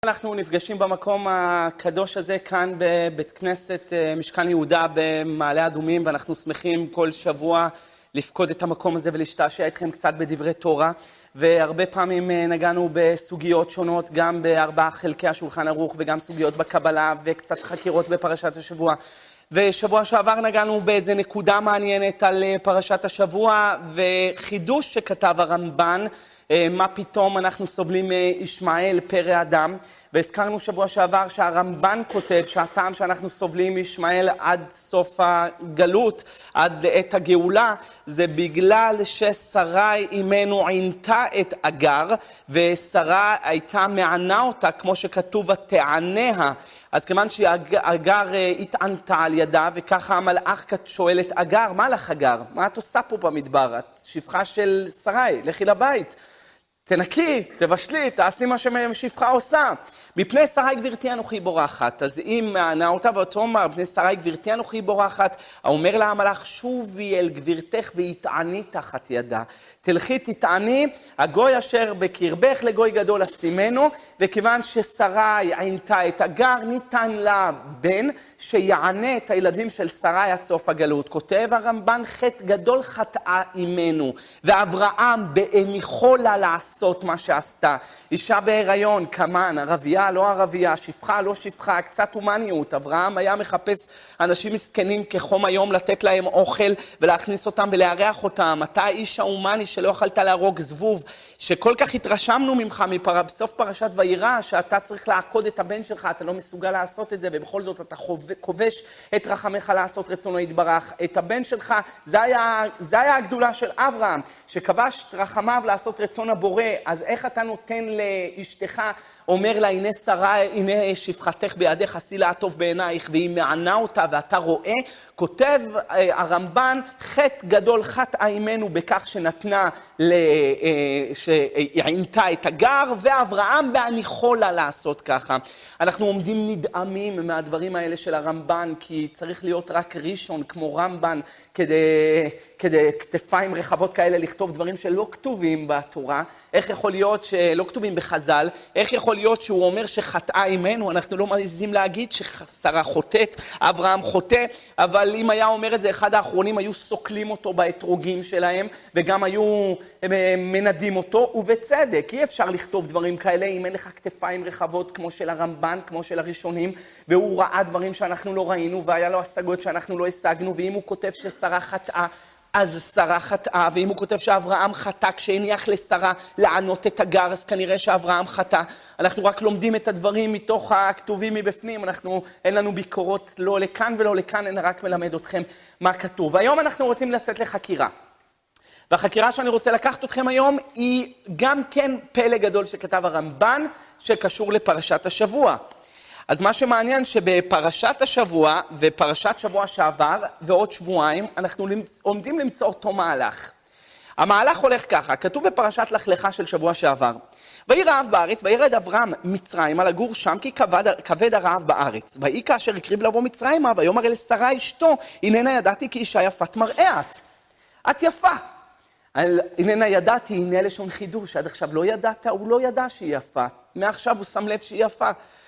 אנחנו נפגשים במקום הקדוש הזה כאן בבית כנסת משכן יהודה במעלה אדומים, ואנחנו שמחים כל שבוע לפקוד את המקום הזה ולהשתעשע איתכם קצת בדברי תורה, והרבה פעמים נגענו בסוגיות שונות, גם בארבעה חלקי השולחן ערוך וגם סוגיות בקבלה וקצת חקירות בפרשת השבוע. ושבוע שעבר נגענו באיזה נקודה מעניינת על פרשת השבוע וחידוש שכתב הרמב"ן, מה פתאום אנחנו סובלים מישמעאל פרא אדם, והזכרנו שבוע שעבר שהרמב"ן כותב שהטעם שאנחנו סובלים מישמעאל עד סוף הגלות, עד עת הגאולה, זה בגלל ששרי אימנו עינתה את אגר, ושרה הייתה מענה אותה כמו שכתוב ותעניה. אז כיוון שאגר התענתה על ידה, וככה המלאך שואל את אגר, מה לך אגר? מה את עושה פה במדבר? את שפחה של שרי, לכי לבית. תנקי, תבשלי, תעשי מה ששפחה עושה. מפני שרי גברתי אנוכי בורחת. אז אם מענה אותה ותאמר, מפני שרי גברתי אנוכי בורחת, האומר לה המלאך, שובי אל גברתך והתעני תחת ידה. תלכי תתעני, הגוי אשר בקרבך לגוי גדול אשימנו, וכיוון ששרי עינתה את אגר, ניתן לה בן שיענה את הילדים של שרי עד סוף הגלות. כותב הרמב"ן, חטא גדול חטאה אימנו, ואברהם בהניחו לה לעשות מה שעשתה. אישה בהיריון, כמן, ערבייה, לא ערבייה, שפחה, לא שפחה, קצת הומניות. אברהם היה מחפש אנשים מסכנים כחום היום לתת להם אוכל ולהכניס אותם ולארח אותם. אתה האיש ההומני שלא יכולת להרוג זבוב, שכל כך התרשמנו ממך בסוף פרשת וירא, שאתה צריך לעקוד את הבן שלך, אתה לא מסוגל לעשות את זה, ובכל זאת אתה כובש את רחמך לעשות רצונו יתברך. את הבן שלך, זה היה הגדולה של אברהם, שכבש את רחמיו לעשות רצון הבורא. אז איך אתה נותן לאשתך, אומר לה, הנה שרי, הנה שפחתך בידך, עשי לה הטוב בעינייך, והיא מענה אותה ואתה רואה. כותב הרמב"ן, חטא גדול חטאה אימנו בכך שנתנה, שעינתה את אגר, ואברהם בהניחו לה לעשות ככה. אנחנו עומדים נדהמים מהדברים האלה של הרמב"ן, כי צריך להיות רק ראשון כמו רמב"ן, כדי כתפיים רחבות כאלה לכתוב דברים שלא כתובים בתורה. איך יכול להיות שלא כתובים בחז"ל? איך יכול להיות שהוא אומר שחטאה אימנו? אנחנו לא מעיזים להגיד ששרה חוטאת, אברהם חוטא, אבל אם היה אומר את זה, אחד האחרונים היו סוקלים אותו באתרוגים שלהם, וגם היו מנדים אותו, ובצדק. אי אפשר לכתוב דברים כאלה אם אין לך כתפיים רחבות כמו של הרמב"ן, כמו של הראשונים, והוא ראה דברים שאנחנו לא ראינו, והיה לו השגות שאנחנו לא השגנו, ואם הוא כותב ששרה חטאה, אז שרה חטאה, ואם הוא כותב שאברהם חטא כשהניח לשרה לענות את אגר, אז כנראה שאברהם חטא. אנחנו רק לומדים את הדברים מתוך הכתובים מבפנים, אין לנו ביקורות לא לכאן ולא לכאן, אין רק מלמד אתכם מה כתוב. היום אנחנו רוצים לצאת לחקירה. והחקירה שאני רוצה לקחת אתכם היום היא גם כן פלא גדול שכתב הרמב"ן, שקשור לפרשת השבוע. אז מה שמעניין שבפרשת השבוע ופרשת שבוע שעבר ועוד שבועיים אנחנו עומדים למצוא אותו מהלך. המהלך הולך ככה, כתוב בפרשת לך לך של שבוע שעבר. ויהי רעב בארץ, וירד אברהם מצרימה לגור שם כי כבד הרעב בארץ. ויהי כאשר הקריב לבוא מצרימה, ויאמר אל שרה אשתו, הננה ידעתי כי אישה יפת מראה את יפה. הננה ידעתי, הנה לשון חידוש, עד עכשיו לא ידעת, הוא לא ידע שהיא יפה. מעכשיו הוא שם לב שהיא יפה.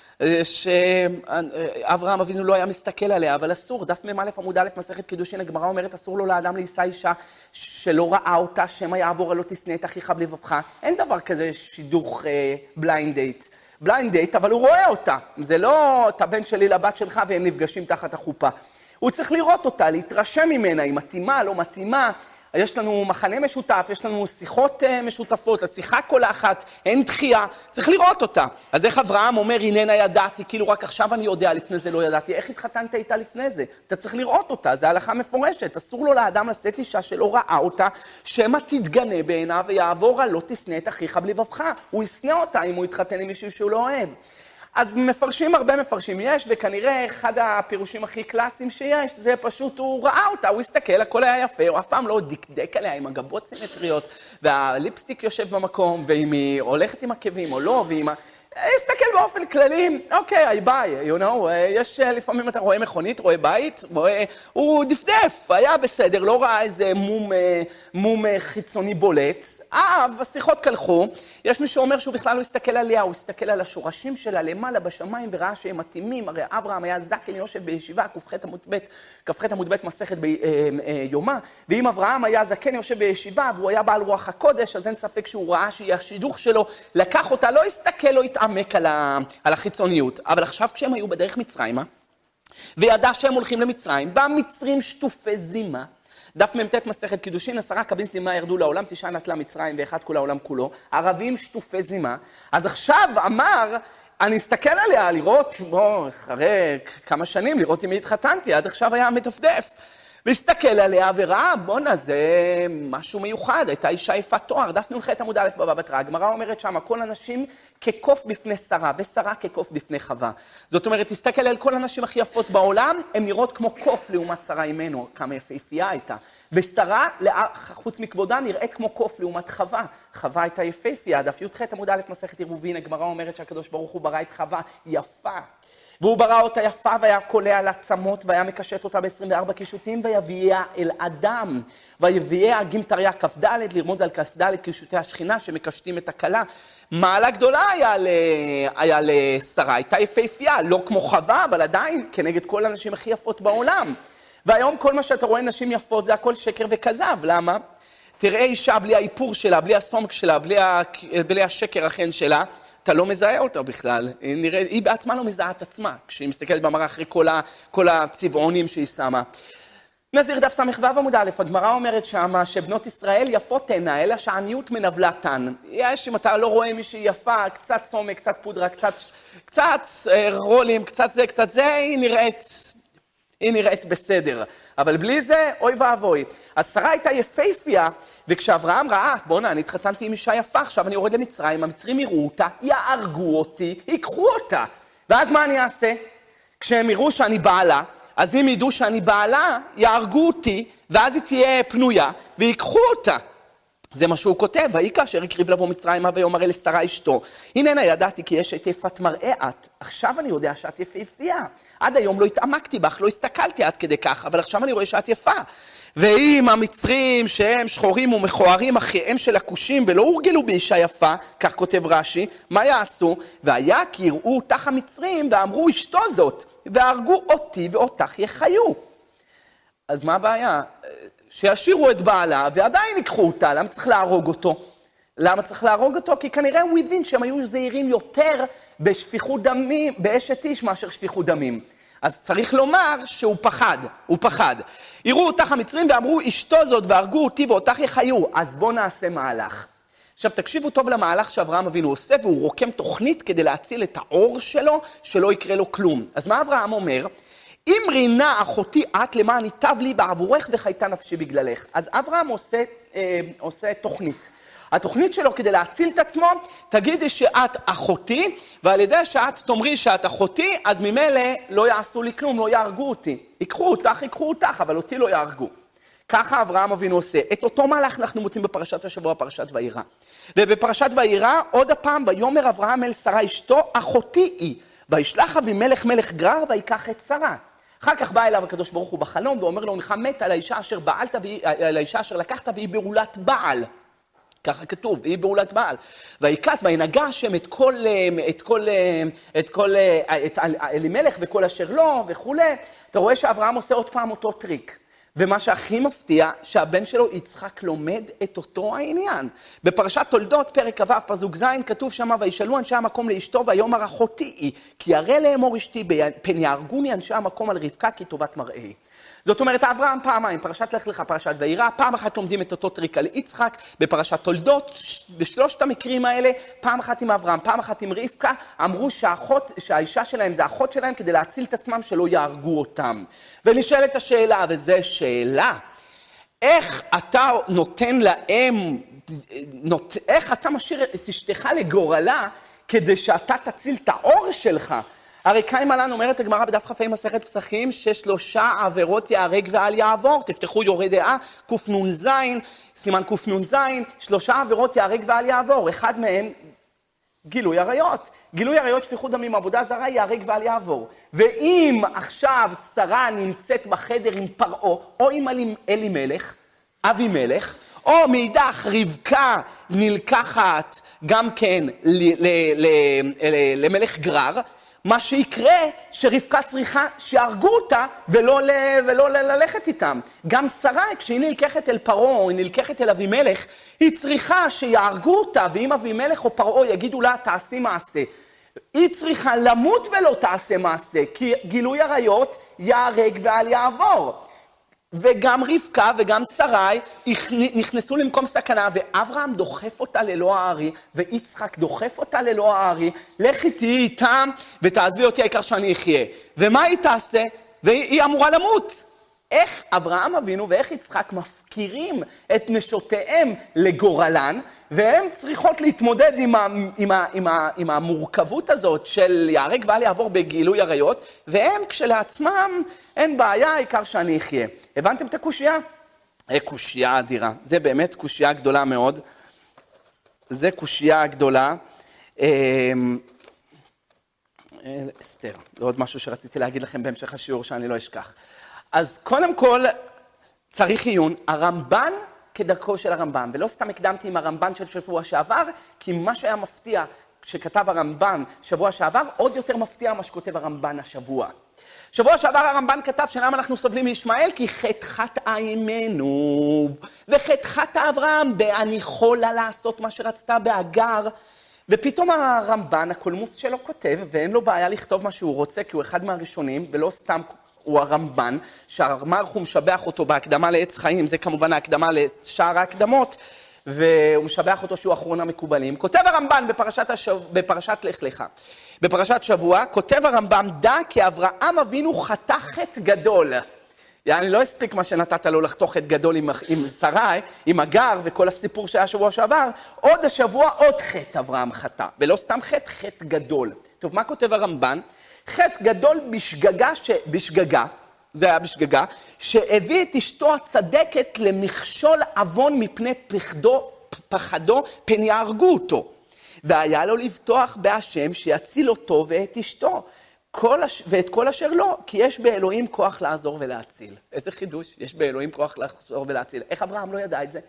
שאברהם אבינו לא היה מסתכל עליה, אבל אסור, דף מ"א עמוד א' מסכת קידושין, הגמרא אומרת אסור לו לאדם להישא אישה שלא ראה אותה, שמא יעבור לא תשנא את אחיך בלבבך. אין דבר כזה שידוך בליינד דייט. בליינד דייט, אבל הוא רואה אותה. זה לא את הבן שלי לבת שלך והם נפגשים תחת החופה. הוא צריך לראות אותה, להתרשם ממנה, היא מתאימה, לא מתאימה. יש לנו מחנה משותף, יש לנו שיחות משותפות, השיחה כל אחת, אין דחייה, צריך לראות אותה. אז איך אברהם אומר, הננה ידעתי, כאילו רק עכשיו אני יודע, לפני זה לא ידעתי, איך התחתנת איתה לפני זה? אתה צריך לראות אותה, זה הלכה מפורשת, אסור לו לאדם לשאת אישה שלא ראה אותה, שמא תתגנה בעיניו ויעבור על לא תשנא את אחיך בלבבך. הוא ישנא אותה אם הוא יתחתן עם מישהו שהוא לא אוהב. אז מפרשים, הרבה מפרשים יש, וכנראה אחד הפירושים הכי קלאסיים שיש, זה פשוט, הוא ראה אותה, הוא הסתכל, הכל היה יפה, הוא אף פעם לא דקדק עליה עם הגבות סימטריות, והליפסטיק יושב במקום, ואם היא הולכת עם עקבים או לא, הסתכל באופן כללי, אוקיי, I buy, you know, יש לפעמים אתה רואה מכונית, רואה בית, הוא דפדף, היה בסדר, לא ראה איזה מום חיצוני בולט, השיחות קלחו, יש מי שאומר שהוא בכלל לא הסתכל עליה, הוא הסתכל על השורשים שלה למעלה בשמיים וראה שהם מתאימים, הרי אברהם היה זקן יושב בישיבה, כ"ח עמוד ב' מסכת ביומא, ואם אברהם היה זקן יושב בישיבה והוא היה בעל רוח הקודש, אז אין ספק שהוא ראה שהיא השידוך שלו, לקח אותה, לא הסתכל, לא התעמק על החיצוניות. אבל עכשיו כשהם היו בדרך מצרימה, וידע שהם הולכים למצרים, והמצרים שטופי זימה, דף מ"ט מסכת קידושין, 10 קבין זימה ירדו לעולם, 9 נטלה מצרים ואחד כל העולם כולו, ערבים שטופי זימה, אז עכשיו אמר, אני אסתכל עליה לראות, אחרי כמה שנים, לראות אם היא התחתנתי, עד עכשיו היה מדפדף. והסתכל עליה וראה, בונה, זה משהו מיוחד, הייתה אישה יפת תואר, דף נ"ח עמוד א' בבא בתרא, הגמרא אומרת שם, כל הנשים כקוף בפני שרה, ושרה כקוף בפני חווה. זאת אומרת, תסתכל על כל הנשים הכי יפות בעולם, הן נראות כמו קוף לעומת שרה אימנו, כמה יפהפייה הייתה. ושרה, חוץ מכבודה, נראית כמו קוף לעומת חווה. חווה הייתה יפהפייה, דף י"ח עמוד א' מסכת עירובין, הגמרא אומרת שהקדוש ברוך הוא ברא את חווה יפה. והוא ברא אותה יפה והיה קולע על עצמות והיה מקשט אותה ב-24 קישוטים ויביאה אל אדם. ויביאה גימטריה כ"ד, לרמוז על כ"ד קישוטי השכינה שמקשטים את הכלה. מעלה גדולה היה לשרה, הייתה יפהפייה, לא כמו חווה, אבל עדיין כנגד כל הנשים הכי יפות בעולם. והיום כל מה שאתה רואה נשים יפות זה הכל שקר וכזב, למה? תראה אישה בלי האיפור שלה, בלי הסומק שלה, בלי השקר החן שלה, אתה לא מזהה אותה בכלל, היא בעצמה לא מזהה את עצמה, כשהיא מסתכלת במראה אחרי כל הצבעונים שהיא שמה. נזיר דף ס"ו עמוד א', הגמרא אומרת שמה שבנות ישראל יפות תהנה, אלא שהעניות מנבלתן. יש, אם אתה לא רואה מישהי יפה, קצת סומק, קצת פודרה, קצת רולים, קצת זה, היא נראית בסדר. אבל בלי זה, אוי ואבוי. אז שרה הייתה יפהפייה, וכשאברהם ראה, בוא'נה, אני התחתנתי עם אישה יפה, עכשיו אני יורד למצרים, המצרים יראו אותה, יארגו אותי, ייקחו אותה. ואז מה אני אעשה? כשהם יראו שאני בעלה, אז אם ידעו שאני בעלה, יארגו אותי, ואז היא תהיה פנויה, ויקחו אותה. זה מה שהוא כותב, והיא כאשר הקריב לבוא מצרימה ויאמר אל שרה אשתו, הננה ידעתי כי יש את יפת מראה את, עכשיו אני יודע שאת יפהפייה. עד היום לא התעמקתי בך, לא הסתכלתי עד כדי כך, אבל עכשיו אני רואה שאת יפה. ואם המצרים שהם שחורים ומכוערים אחיהם של הכושים ולא הורגלו באישה יפה, כך כותב רש"י, מה יעשו? והיה כי יראו אותך המצרים ואמרו אשתו זאת, והרגו אותי ואותך יחיו. אז מה הבעיה? שישירו את בעלה ועדיין ייקחו אותה, למה צריך להרוג אותו? למה צריך להרוג אותו? כי כנראה הוא הבין שהם היו זהירים יותר בשפיכות דמים, באשת איש מאשר שפיכות דמים. אז צריך לומר שהוא פחד. יראו אותך המצרים ואמרו אשתו זאת והרגו אותי ואותך יחיו, אז בוא נעשה מהלך. עכשיו תקשיבו טוב למהלך שאברהם אבינו עושה, והוא רוקם תוכנית כדי להציל את האור שלו, שלא יקרה לו כלום. אז מה אברהם אומר? אם רינה אחותי את למען ייטב לי בעבורך וחייתה נפשי בגללך. אז אברהם עושה תוכנית. התוכנית שלו כדי להציל את עצמו, תגידי שאת אחותי, ועל ידי שאת תאמרי שאת אחותי, אז ממילא לא יעשו לי כלום, לא יהרגו אותי. ייקחו אותך, אבל אותי לא יהרגו. ככה אברהם אבינו עושה. את אותו מהלך אנחנו מוצאים בפרשת השבוע, פרשת וירא. ובפרשת וירא, עוד הפעם, ויאמר אברהם אל שרה אשתו, אחותי היא. וישלח אבימלך מלך גרר ויקח את שרה. אחר כך בא אליו הקדוש ברוך הוא בחלום, ואומר לו, הנך מת על האישה אשר בעלת, על האישה אשר לקחת, והיא בעולת בעל. ככה כתוב, והיא בעולת בעל. ויקט וינגע השם את אלימלך וכל אשר לו וכו'. אתה רואה שאברהם עושה עוד פעם אותו טריק. ומה שהכי מפתיע, שהבן שלו יצחק לומד את אותו העניין. בפרשת תולדות, פרק כ"ו, פסוק ז', כתוב שמה, וישאלו אנשי המקום לאשתו, ויאמר אחותי היא, כי הרי לאמור אשתי, פן יהרגוני אנשי המקום על רבקה, כי טובת מראי. זאת אומרת, אברהם פעמיים, פרשת לך לך, פרשת וירא, פעם אחת לומדים את אותו טריק על יצחק, בפרשת תולדות, בשלושת המקרים האלה, פעם אחת עם אברהם, פעם אחת עם רבקה, אמרו שהאישה שלהם זה האחות שלהם, כדי להציל את עצמם שלא יהרגו אותם. ונשאלת השאלה, וזו שאלה, איך אתה נותן להם, איך אתה משאיר את אשתך לגורלה, כדי שאתה תציל את האור שלך? הרי קיימה לנו, אומרת הגמרא בדף כ"ה מסכת פסחים, ששלושה עבירות יהרג ואל יעבור. תפתחו יורה דעה, קנ"ז, סימן קנ"ז, 3 עבירות יהרג ואל יעבור. אחד מהם, גילוי עריות. גילוי עריות, שפיכות דמים, עבודה זרה, ייהרג ואל יעבור. ואם עכשיו שרה נמצאת בחדר עם פרעה, או עם אלימלך, אבימלך, או מאידך רבקה נלקחת גם כן למלך גרר, מה שיקרה שרבקה צריכה שיהרגו אותה ולא ללכת איתם. גם שרה, כשהיא נלקחת אל פרעה או היא נלקחת אל אבימלך, היא צריכה שיהרגו אותה, ואם אבימלך או פרעה יגידו לה תעשי מעשה, היא צריכה למות ולא תעשה מעשה, כי גילוי עריות ייהרג ואל יעבור. וגם רבקה וגם שרי נכנסו למקום סכנה, ואברהם דוחף אותה ללא הארי, ויצחק דוחף אותה ללא הארי, לכי תהיי איתם ותעזבי אותי, העיקר שאני אחיה. ומה היא תעשה? והיא אמורה למות. איך אברהם אבינו ואיך יצחק מפקירים את נשותיהם לגורלן, והן צריכות להתמודד עם המורכבות הזאת של ייהרג ואל יעבור בגילוי עריות, והם כשלעצמם אין בעיה, העיקר שאני אחיה. הבנתם את הקושיה? קושיה אדירה. זה באמת קושיה גדולה מאוד. זה קושיה גדולה. אסתר, זה עוד משהו שרציתי להגיד לכם בהמשך השיעור שאני לא אשכח. אז קודם כל צריך עיון. הרמב"ן כדרכו של הרמב"ן, ולא סתם הקדמתי עם הרמב"ן של שבוע שעבר, כי מה שהיה מפתיע שכתב הרמב"ן שבוע שעבר, עוד יותר מפתיע מה שכותב הרמב"ן השבוע. שבוע שעבר הרמב"ן כתב שלמה אנחנו סובלים מישמעאל, כי חטאת אימנו, וחטאת אברהם בהניחו לה לעשות מה שרצתה בהגר, ופתאום הרמב"ן, הקולמוס שלו כותב, ואין לו בעיה לכתוב מה שהוא רוצה, כי הוא אחד מהראשונים, ולא סתם הוא הרמב"ן, שהמערכו משבח אותו בהקדמה לעץ חיים, זה כמובן ההקדמה לשאר ההקדמות, והוא משבח אותו שהוא אחרון המקובלים. כותב הרמב"ן בפרשת לך לך, בפרשת שבוע, כותב הרמב"ן, דע כי אברהם אבינו חטא חטא גדול. יעני לא הספיק מה שנתת לו לחתוך חטא גדול עם שרי, עם הגר וכל הסיפור שהיה שבוע שעבר, עוד השבוע עוד חטא אברהם חטא, ולא סתם חטא, חטא גדול. טוב, מה כותב הרמב"ן? חטא גדול בשגגה, זה היה בשגגה, שהביא את אשתו הצדקת למכשול עוון מפני פחדו, פן יהרגו אותו. והיה לו לבטוח בהשם שיציל אותו ואת אשתו, ואת כל אשר לא, כי יש באלוהים כוח לעזור ולהציל. איזה חידוש, יש באלוהים כוח לעזור ולהציל. איך אברהם לא ידע את זה?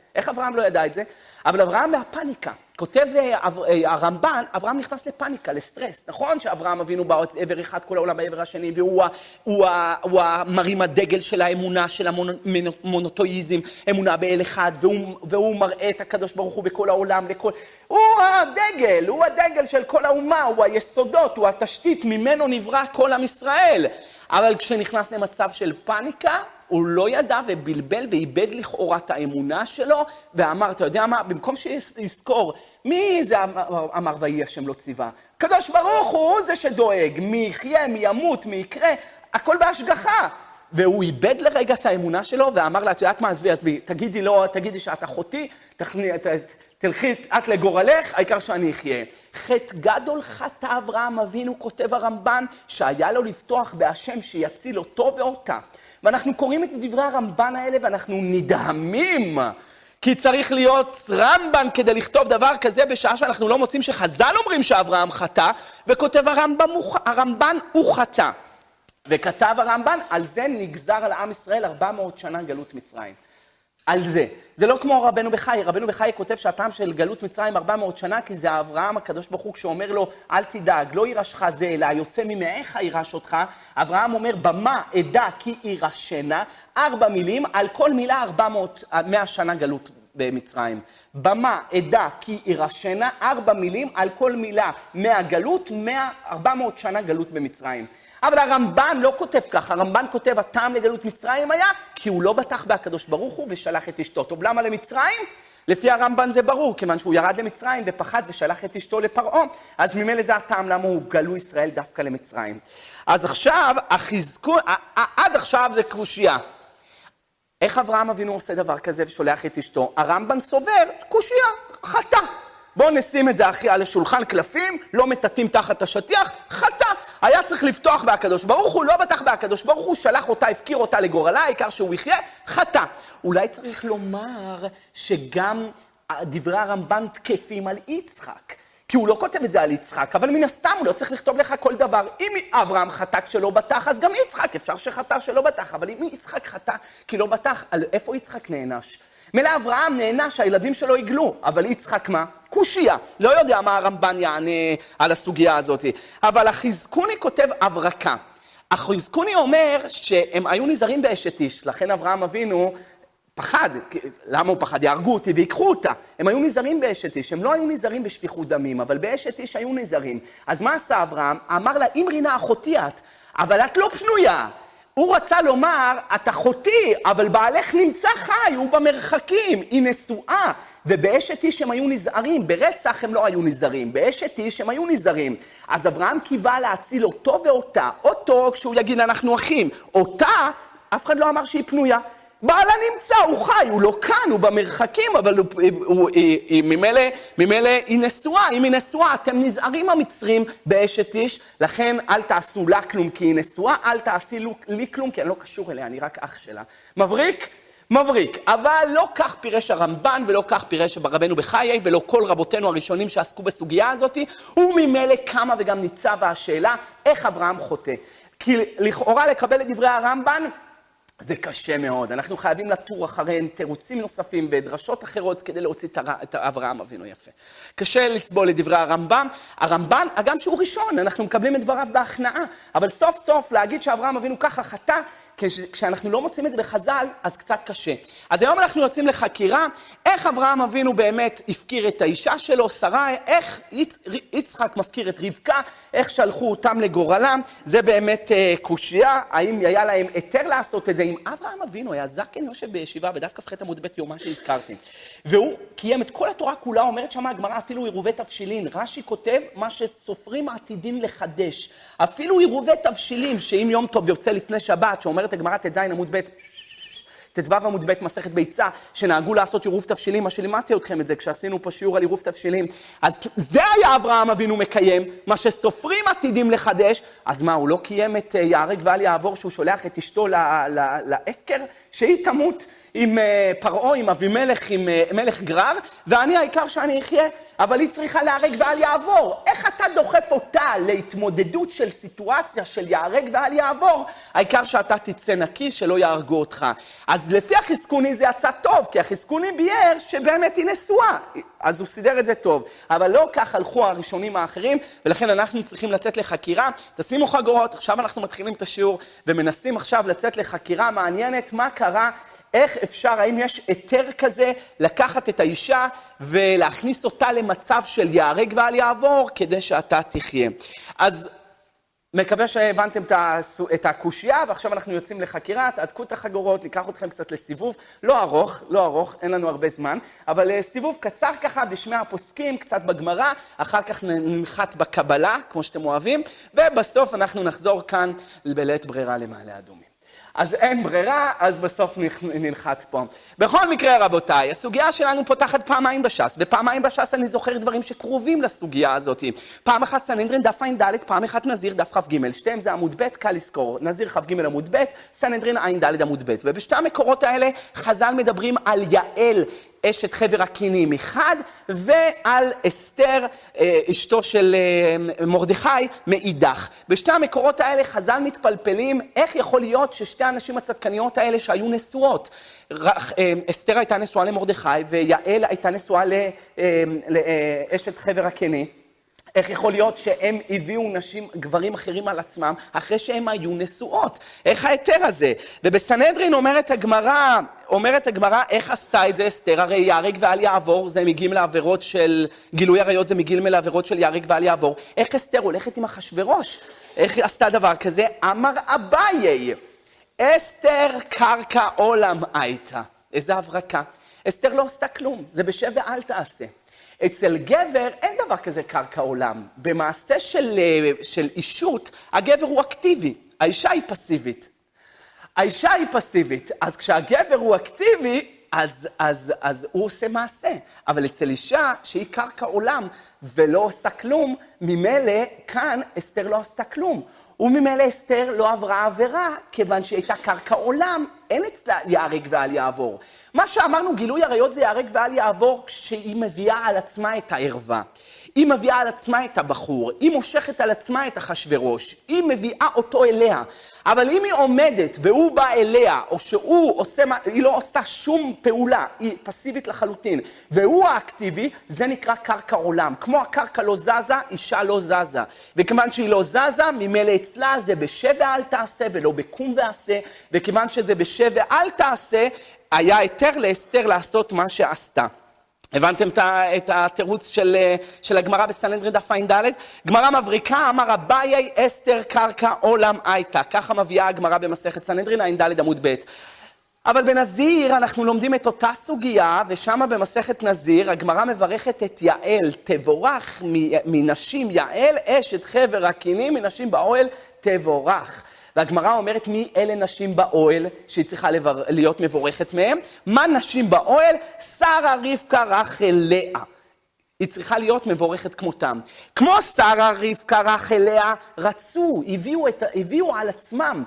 אבל אברהם והפניקה. כותב הרמב"ן, אברהם נכנס לפניקה, לסטרס. נכון שאברהם אבינו בעבר אחד, כל העולם בעבר השני, והוא מרים הדגל של האמונה, של המונותאיזם, אמונה באל אחד, והוא מראה את הקדוש ברוך הוא בכל העולם, הוא הדגל של כל האומה, הוא היסודות, הוא התשתית, ממנו נברא כל עם ישראל. אבל כשנכנס למצב של פניקה, הוא לא ידע ובלבל ואיבד לכאורה את האמונה שלו, ואמר, אתה יודע מה, במקום שיזכור, מי זה אמר ויהי השם לא ציווה? הקדוש ברוך הוא זה שדואג, מי יחיה, מי ימות, מי יקרה, הכל בהשגחה. והוא איבד לרגע את האמונה שלו, ואמר לה, את יודעת מה, עזבי, תגידי שאת אחותי, תלכי את לגורלך, העיקר שאני אחיה. חטא גדול חטא אברהם אבינו, כותב הרמב"ן, שהיה לו לפתוח בהשם שיציל אותו ואותה. ואנחנו קוראים את דברי הרמב"ן האלה, ואנחנו נדהמים, כי צריך להיות רמב"ן כדי לכתוב דבר כזה, בשעה שאנחנו לא מוצאים שחז"ל אומרים שאברהם חטא, וכותב הרמב"ן הוא חטא. וכתב הרמב"ן, על זה נגזר על עם ישראל 400 שנה גלות מצרים. על זה. זה לא כמו רבנו בחי. רבנו בחי כותב שהטעם של גלות מצרים 400 שנה, כי זה אברהם הקדוש ברוך הוא שאומר לו, אל תדאג, לא יירשך זה, אלא יוצא ממעיך יירש אותך. אברהם אומר, במה אדע כי יירשנה, 4 מילים, על כל מילה 100 שנה גלות במצרים. במה אדע כי יירשנה, 4 מילים, על כל מילה 100 גלות, 400 שנה גלות במצרים. אבל הרמב"ן לא כותב ככה, הרמב"ן כותב, הטעם לגלות מצרים היה, כי הוא לא בטח בהקדוש ברוך הוא ושלח את אשתו. טוב, למה למצרים? לפי הרמב"ן זה ברור, כיוון שהוא ירד למצרים ופחד ושלח את אשתו לפרעה, אז ממילא זה הטעם למה הוא גלו ישראל דווקא למצרים. אז עכשיו, עד עכשיו זה קושיה. איך אברהם אבינו עושה דבר כזה ושולח את אשתו? הרמב"ן סובר, קושיה, חטא. בואו נשים את זה אחרי על השולחן קלפים, לא מטאטאים תחת השטיח, חטא. היה צריך לפתוח בהקדוש ברוך הוא, לא בטח בהקדוש ברוך הוא, שלח אותה, הפקיר אותה לגורלה, העיקר שהוא יחיה, חטא. אולי צריך לומר שגם דברי הרמב"ן תקפים על יצחק. כי הוא לא כותב את זה על יצחק, אבל מן הסתם הוא לא צריך לכתוב לך כל דבר. אם אברהם חטא כשלא בטח, אז גם יצחק אפשר שחטא שלא בטח, אבל אם יצחק חטא כי לא בטח, איפה יצחק נענש? מלא אברהם נענש שהילדים שלו יגלו, אבל יצחק מה? קושיה. לא יודע מה הרמב"ן יענה על הסוגיה הזאת. אבל החזקוני כותב הברקה. החזקוני אומר שהם היו נזהרים באשת איש, לכן אברהם אבינו פחד. למה הוא פחד? יהרגו אותי ויקחו אותה. הם היו נזהרים באשת איש, הם לא היו נזהרים בשפיכות דמים, אבל באשת איש היו נזהרים. אז מה עשה אברהם? אמר לה, אם רינה אחותי את, אבל את לא פנויה. הוא רצה לומר, את אחותי, אבל בעלך נמצא חי, הוא במרחקים, היא נשואה. ובאשת איש הם היו נזהרים, ברצח הם לא היו נזהרים, באשת איש הם היו נזהרים. אז אברהם קיווה להציל אותו ואותה, אותו כשהוא יגיד אנחנו אחים, אותה, אף אחד לא אמר שהיא פנויה. בעלה נמצא, הוא חי, הוא לא כאן, הוא במרחקים, אבל ממילא היא נשואה, אם היא נשואה, אתם נזהרים המצרים באשת איש, לכן אל תעשו לה כלום כי היא נשואה, אל תעשי לי כלום כי אני לא קשור אליה, אני רק אח שלה. מבריק? מבריק, אבל לא כך פירש הרמב"ן ולא כך פירש רבנו בחיי ולא כל רבותינו הראשונים שעסקו בסוגיה הזאת, וממילא קמה וגם ניצבה השאלה איך אברהם חוטא. כי לכאורה לקבל את דברי הרמב"ן זה קשה מאוד, אנחנו חייבים לטור אחריהם תירוצים נוספים ודרשות אחרות כדי להוציא את אברהם אבינו יפה. קשה לסבול לדברי הרמב"ן, הגם שהוא ראשון, אנחנו מקבלים את דבריו בהכנעה, אבל סוף סוף להגיד שאברהם אבינו ככה חטא, כשאנחנו לא מוצאים את זה בחז"ל, אז קצת קשה. אז היום אנחנו יוצאים לחקירה, איך אברהם אבינו באמת הפקיר את האישה שלו, שרה, איך יצחק מפקיר את רבקה, איך שלחו אותם לגורלם, זה באמת קושיה, האם היה להם היתר לעשות את זה, אם אברהם אבינו היה זקן יושב בישיבה, בדף כ"ח עמוד ב' יומה שהזכרתי, והוא קיים את כל התורה כולה, אומרת שמה הגמרא, אפילו עירובי תבשילין, רש"י כותב מה שסופרים עתידין לחדש, אפילו עירובי תבשילים, שאם יום טוב יוצא לפני שבת, שאומרת הגמרא ט"ז עמוד ב' ט"ו עמוד ב' מסכת ביצה, שנהגו לעשות עירוב תבשילים, מה שלימדתי אתכם את זה כשעשינו פה שיעור על עירוב תבשילים, אז זה היה אברהם אבינו מקיים, מה שסופרים עתידים לחדש, אז מה, הוא לא קיים את יהרג ואל יעבור, שהוא שולח את אשתו להפקר, שהיא תמות עם פרעה, עם אבימלך, עם מלך גרר, ואני העיקר שאני אחיה, אבל היא צריכה להרג ואל יעבור. איך אתה דוחף אותה להתמודדות של סיטואציה של יהרג ואל יעבור? העיקר שאתה תצא נקי, שלא יהרגו אותך. אז לפי החזקוני זה יצא טוב, כי החזקוני ביאר שבאמת היא נשואה. אז הוא סידר את זה טוב. אבל לא כך הלכו הראשונים האחרים, ולכן אנחנו צריכים לצאת לחקירה. תשימו חגורות, עכשיו אנחנו מתחילים את השיעור, ומנסים עכשיו לצאת לחקירה מעניינת מה קרה, איך אפשר, האם יש היתר כזה לקחת את האישה ולהכניס אותה למצב של יהרג ואל יעבור כדי שאתה תחיה. אז מקווה שהבנתם את הקושיה, ועכשיו אנחנו יוצאים לחקירה, תעדכו את החגורות, ניקח אתכם קצת לסיבוב, לא ארוך, אין לנו הרבה זמן, אבל סיבוב קצר ככה בשמי הפוסקים, קצת בגמרא, אחר כך ננחת בקבלה, כמו שאתם אוהבים, ובסוף אנחנו נחזור כאן בלית ברירה למעלה אדומים. אז אין ברירה, אז בסוף נלחץ פה. בכל מקרה, רבותיי, הסוגיה שלנו פותחת פעמיים בש"ס, ופעמיים בש"ס אני זוכר דברים שקרובים לסוגיה הזאת. פעם אחת סנהדרין דף ע"ד, פעם אחת נזיר דף כ"ג, שתיהם זה עמוד ב', קל לזכור, נזיר כ"ג עמוד ב', סנהדרין ע"ד עמוד ב', ובשתי המקורות האלה חז"ל מדברים על יעל, אשת חבר הקינים אחד, ועל אסתר, אשתו של מרדכי, מאידך. בשתי המקורות האלה חז"ל מתפלפלים איך יכול להיות ששתי הנשים הצדקניות האלה שהיו נשואות. אסתר הייתה נשואה למרדכי, ויעל הייתה נשואה לאשת חבר הקיני. איך יכול להיות שהם הביאו גברים אחרים על עצמם אחרי שהם היו נשואות? איך ההיתר הזה? ובסנהדרין אומרת הגמרא, איך עשתה את זה אסתר? הרי יהרג ואל יעבור, זה מגיעים לעבירות של גילוי עריות, זה מגיעים לעבירות של יהרג ואל יעבור. איך אסתר הולכת עם אחשוורוש? איך עשתה דבר כזה? אמר אביי, אסתר קרקע עולם הייתה. איזה הברקה. אסתר לא עשתה כלום, זה בשב ואל תעשה. אצל גבר אין דבר כזה קרקע עולם. במעשה של אישות, הגבר הוא אקטיבי, האישה היא פסיבית. האישה היא פסיבית, אז כשהגבר הוא אקטיבי, אז הוא עושה מעשה. אבל אצל אישה שהיא קרקע עולם ולא עושה כלום, ממילא כאן אסתר לא עשתה כלום. וממילא אסתר לא עברה עבירה, כיוון שהיא הייתה קרקע עולם, אין אצלה יהרג ואל יעבור. מה שאמרנו, גילוי עריות זה יהרג ואל יעבור כשהיא מביאה על עצמה את הערווה. היא מביאה על עצמה את הבחור, היא מושכת על עצמה את אחשוורוש, היא מביאה אותו אליה. אבל אם היא עומדת והוא בא אליה, או שהוא עושה, היא לא עושה שום פעולה, היא פסיבית לחלוטין, והוא האקטיבי, זה נקרא קרקע עולם. כמו הקרקע לא זזה, אישה לא זזה. וכיוון שהיא לא זזה, ממילא אצלה זה בשב ואל תעשה, ולא בקום ועשה, וכיוון שזה בשב ואל תעשה, היה היתר לאסתר לעשות מה שעשתה. הבנתם את התירוץ של הגמרא בסנהדרין דף ע"ד? גמרא מבריקה, אמר אביי אסתר קרקע עולם הייתה. ככה מביאה הגמרא במסכת סנהדרין ע"ד עמוד ב'. אבל בנזיר אנחנו לומדים את אותה סוגיה, ושם במסכת נזיר הגמרא מברכת את יעל, תבורך מנשים, יעל אשת חבר הקינים, מנשים באוהל תבורך. והגמרא אומרת מי אלה נשים באוהל שהיא צריכה להיות מבורכת מהם. מה נשים באוהל? שרה, רבקה, רחל, לאה. היא צריכה להיות מבורכת כמותם. כמו שרה, רבקה, רחל, לאה, רצו, הביאו על עצמם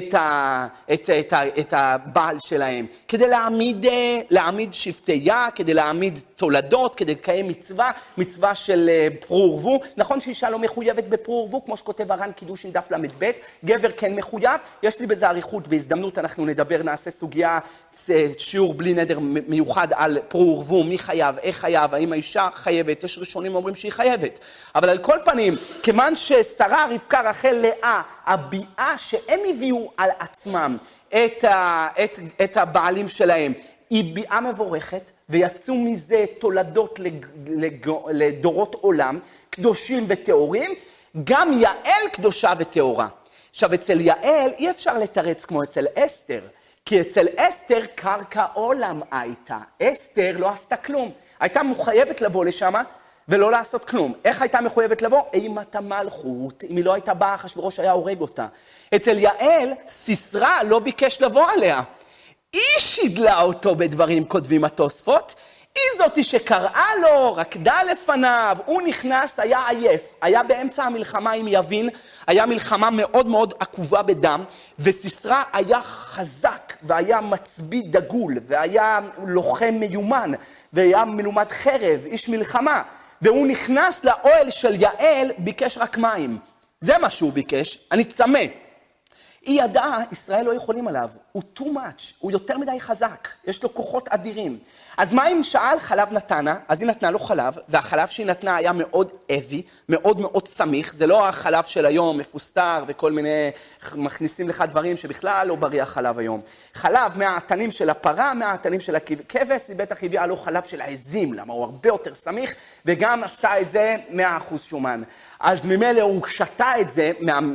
את הבעל שלהם, כדי להעמיד שבטיה, כדי להעמיד תולדות, כדי לקיים מצווה של פרו ורבו. נכון שאישה לא מחויבת בפרו ורבו, כמו שכותב הר"ן קידושין דף ל"ב, גבר כן מחויב, יש לי בזה אריכות, בהזדמנות אנחנו נדבר, נעשה סוגיה, שיעור בלי נדר מיוחד על פרו ורבו, מי חייב, איך חייב, האם האישה חייבת, יש ראשונים אומרים שהיא חייבת. אבל על כל פנים, כיוון ששרה, רבקה, רחל, לאה, הביאה שהם הביאו על עצמם את הבעלים שלהם, היא ביאה מבורכת, ויצאו מזה תולדות לדורות עולם, קדושים וטהורים, גם יעל קדושה וטהורה. עכשיו, אצל יעל אי אפשר לתרץ כמו אצל אסתר, כי אצל אסתר קרקע עולם הייתה. אסתר לא עשתה כלום. הייתה מחויבת לבוא לשם ולא לעשות כלום. איך הייתה מחויבת לבוא? אימת המלכות. אם היא לא הייתה באה, אחשוורוש היה הורג אותה. אצל יעל, סיסרא לא ביקש לבוא עליה. היא שידלה אותו בדברים כותבים התוספות. היא זאתי שקראה לו, רקדה לפניו, הוא נכנס, היה עייף. היה באמצע המלחמה עם יבין, היה מלחמה מאוד מאוד עקובה בדם, וסיסרא היה חזק, והיה מצביא דגול, והיה לוחם מיומן, והיה מלומד חרב, איש מלחמה. והוא נכנס לאוהל של יעל, ביקש רק מים. זה מה שהוא ביקש, אני צמא. היא ידעה, ישראל לא יכולים עליו, הוא too much, הוא יותר מדי חזק, יש לו כוחות אדירים. אז מה אם שאל חלב נתנה? אז היא נתנה לו חלב, והחלב שהיא נתנה היה מאוד אבי, מאוד מאוד סמיך, זה לא החלב של היום, מפוסטר וכל מיני, מכניסים לך דברים שבכלל לא בריא החלב היום. חלב מהעתנים של הפרה, מהעתנים של הכבש, היא בטח הביאה לו חלב של העזים, למה הוא הרבה יותר סמיך, וגם עשתה את זה 100% שומן. אז ממילא הוא שתה את זה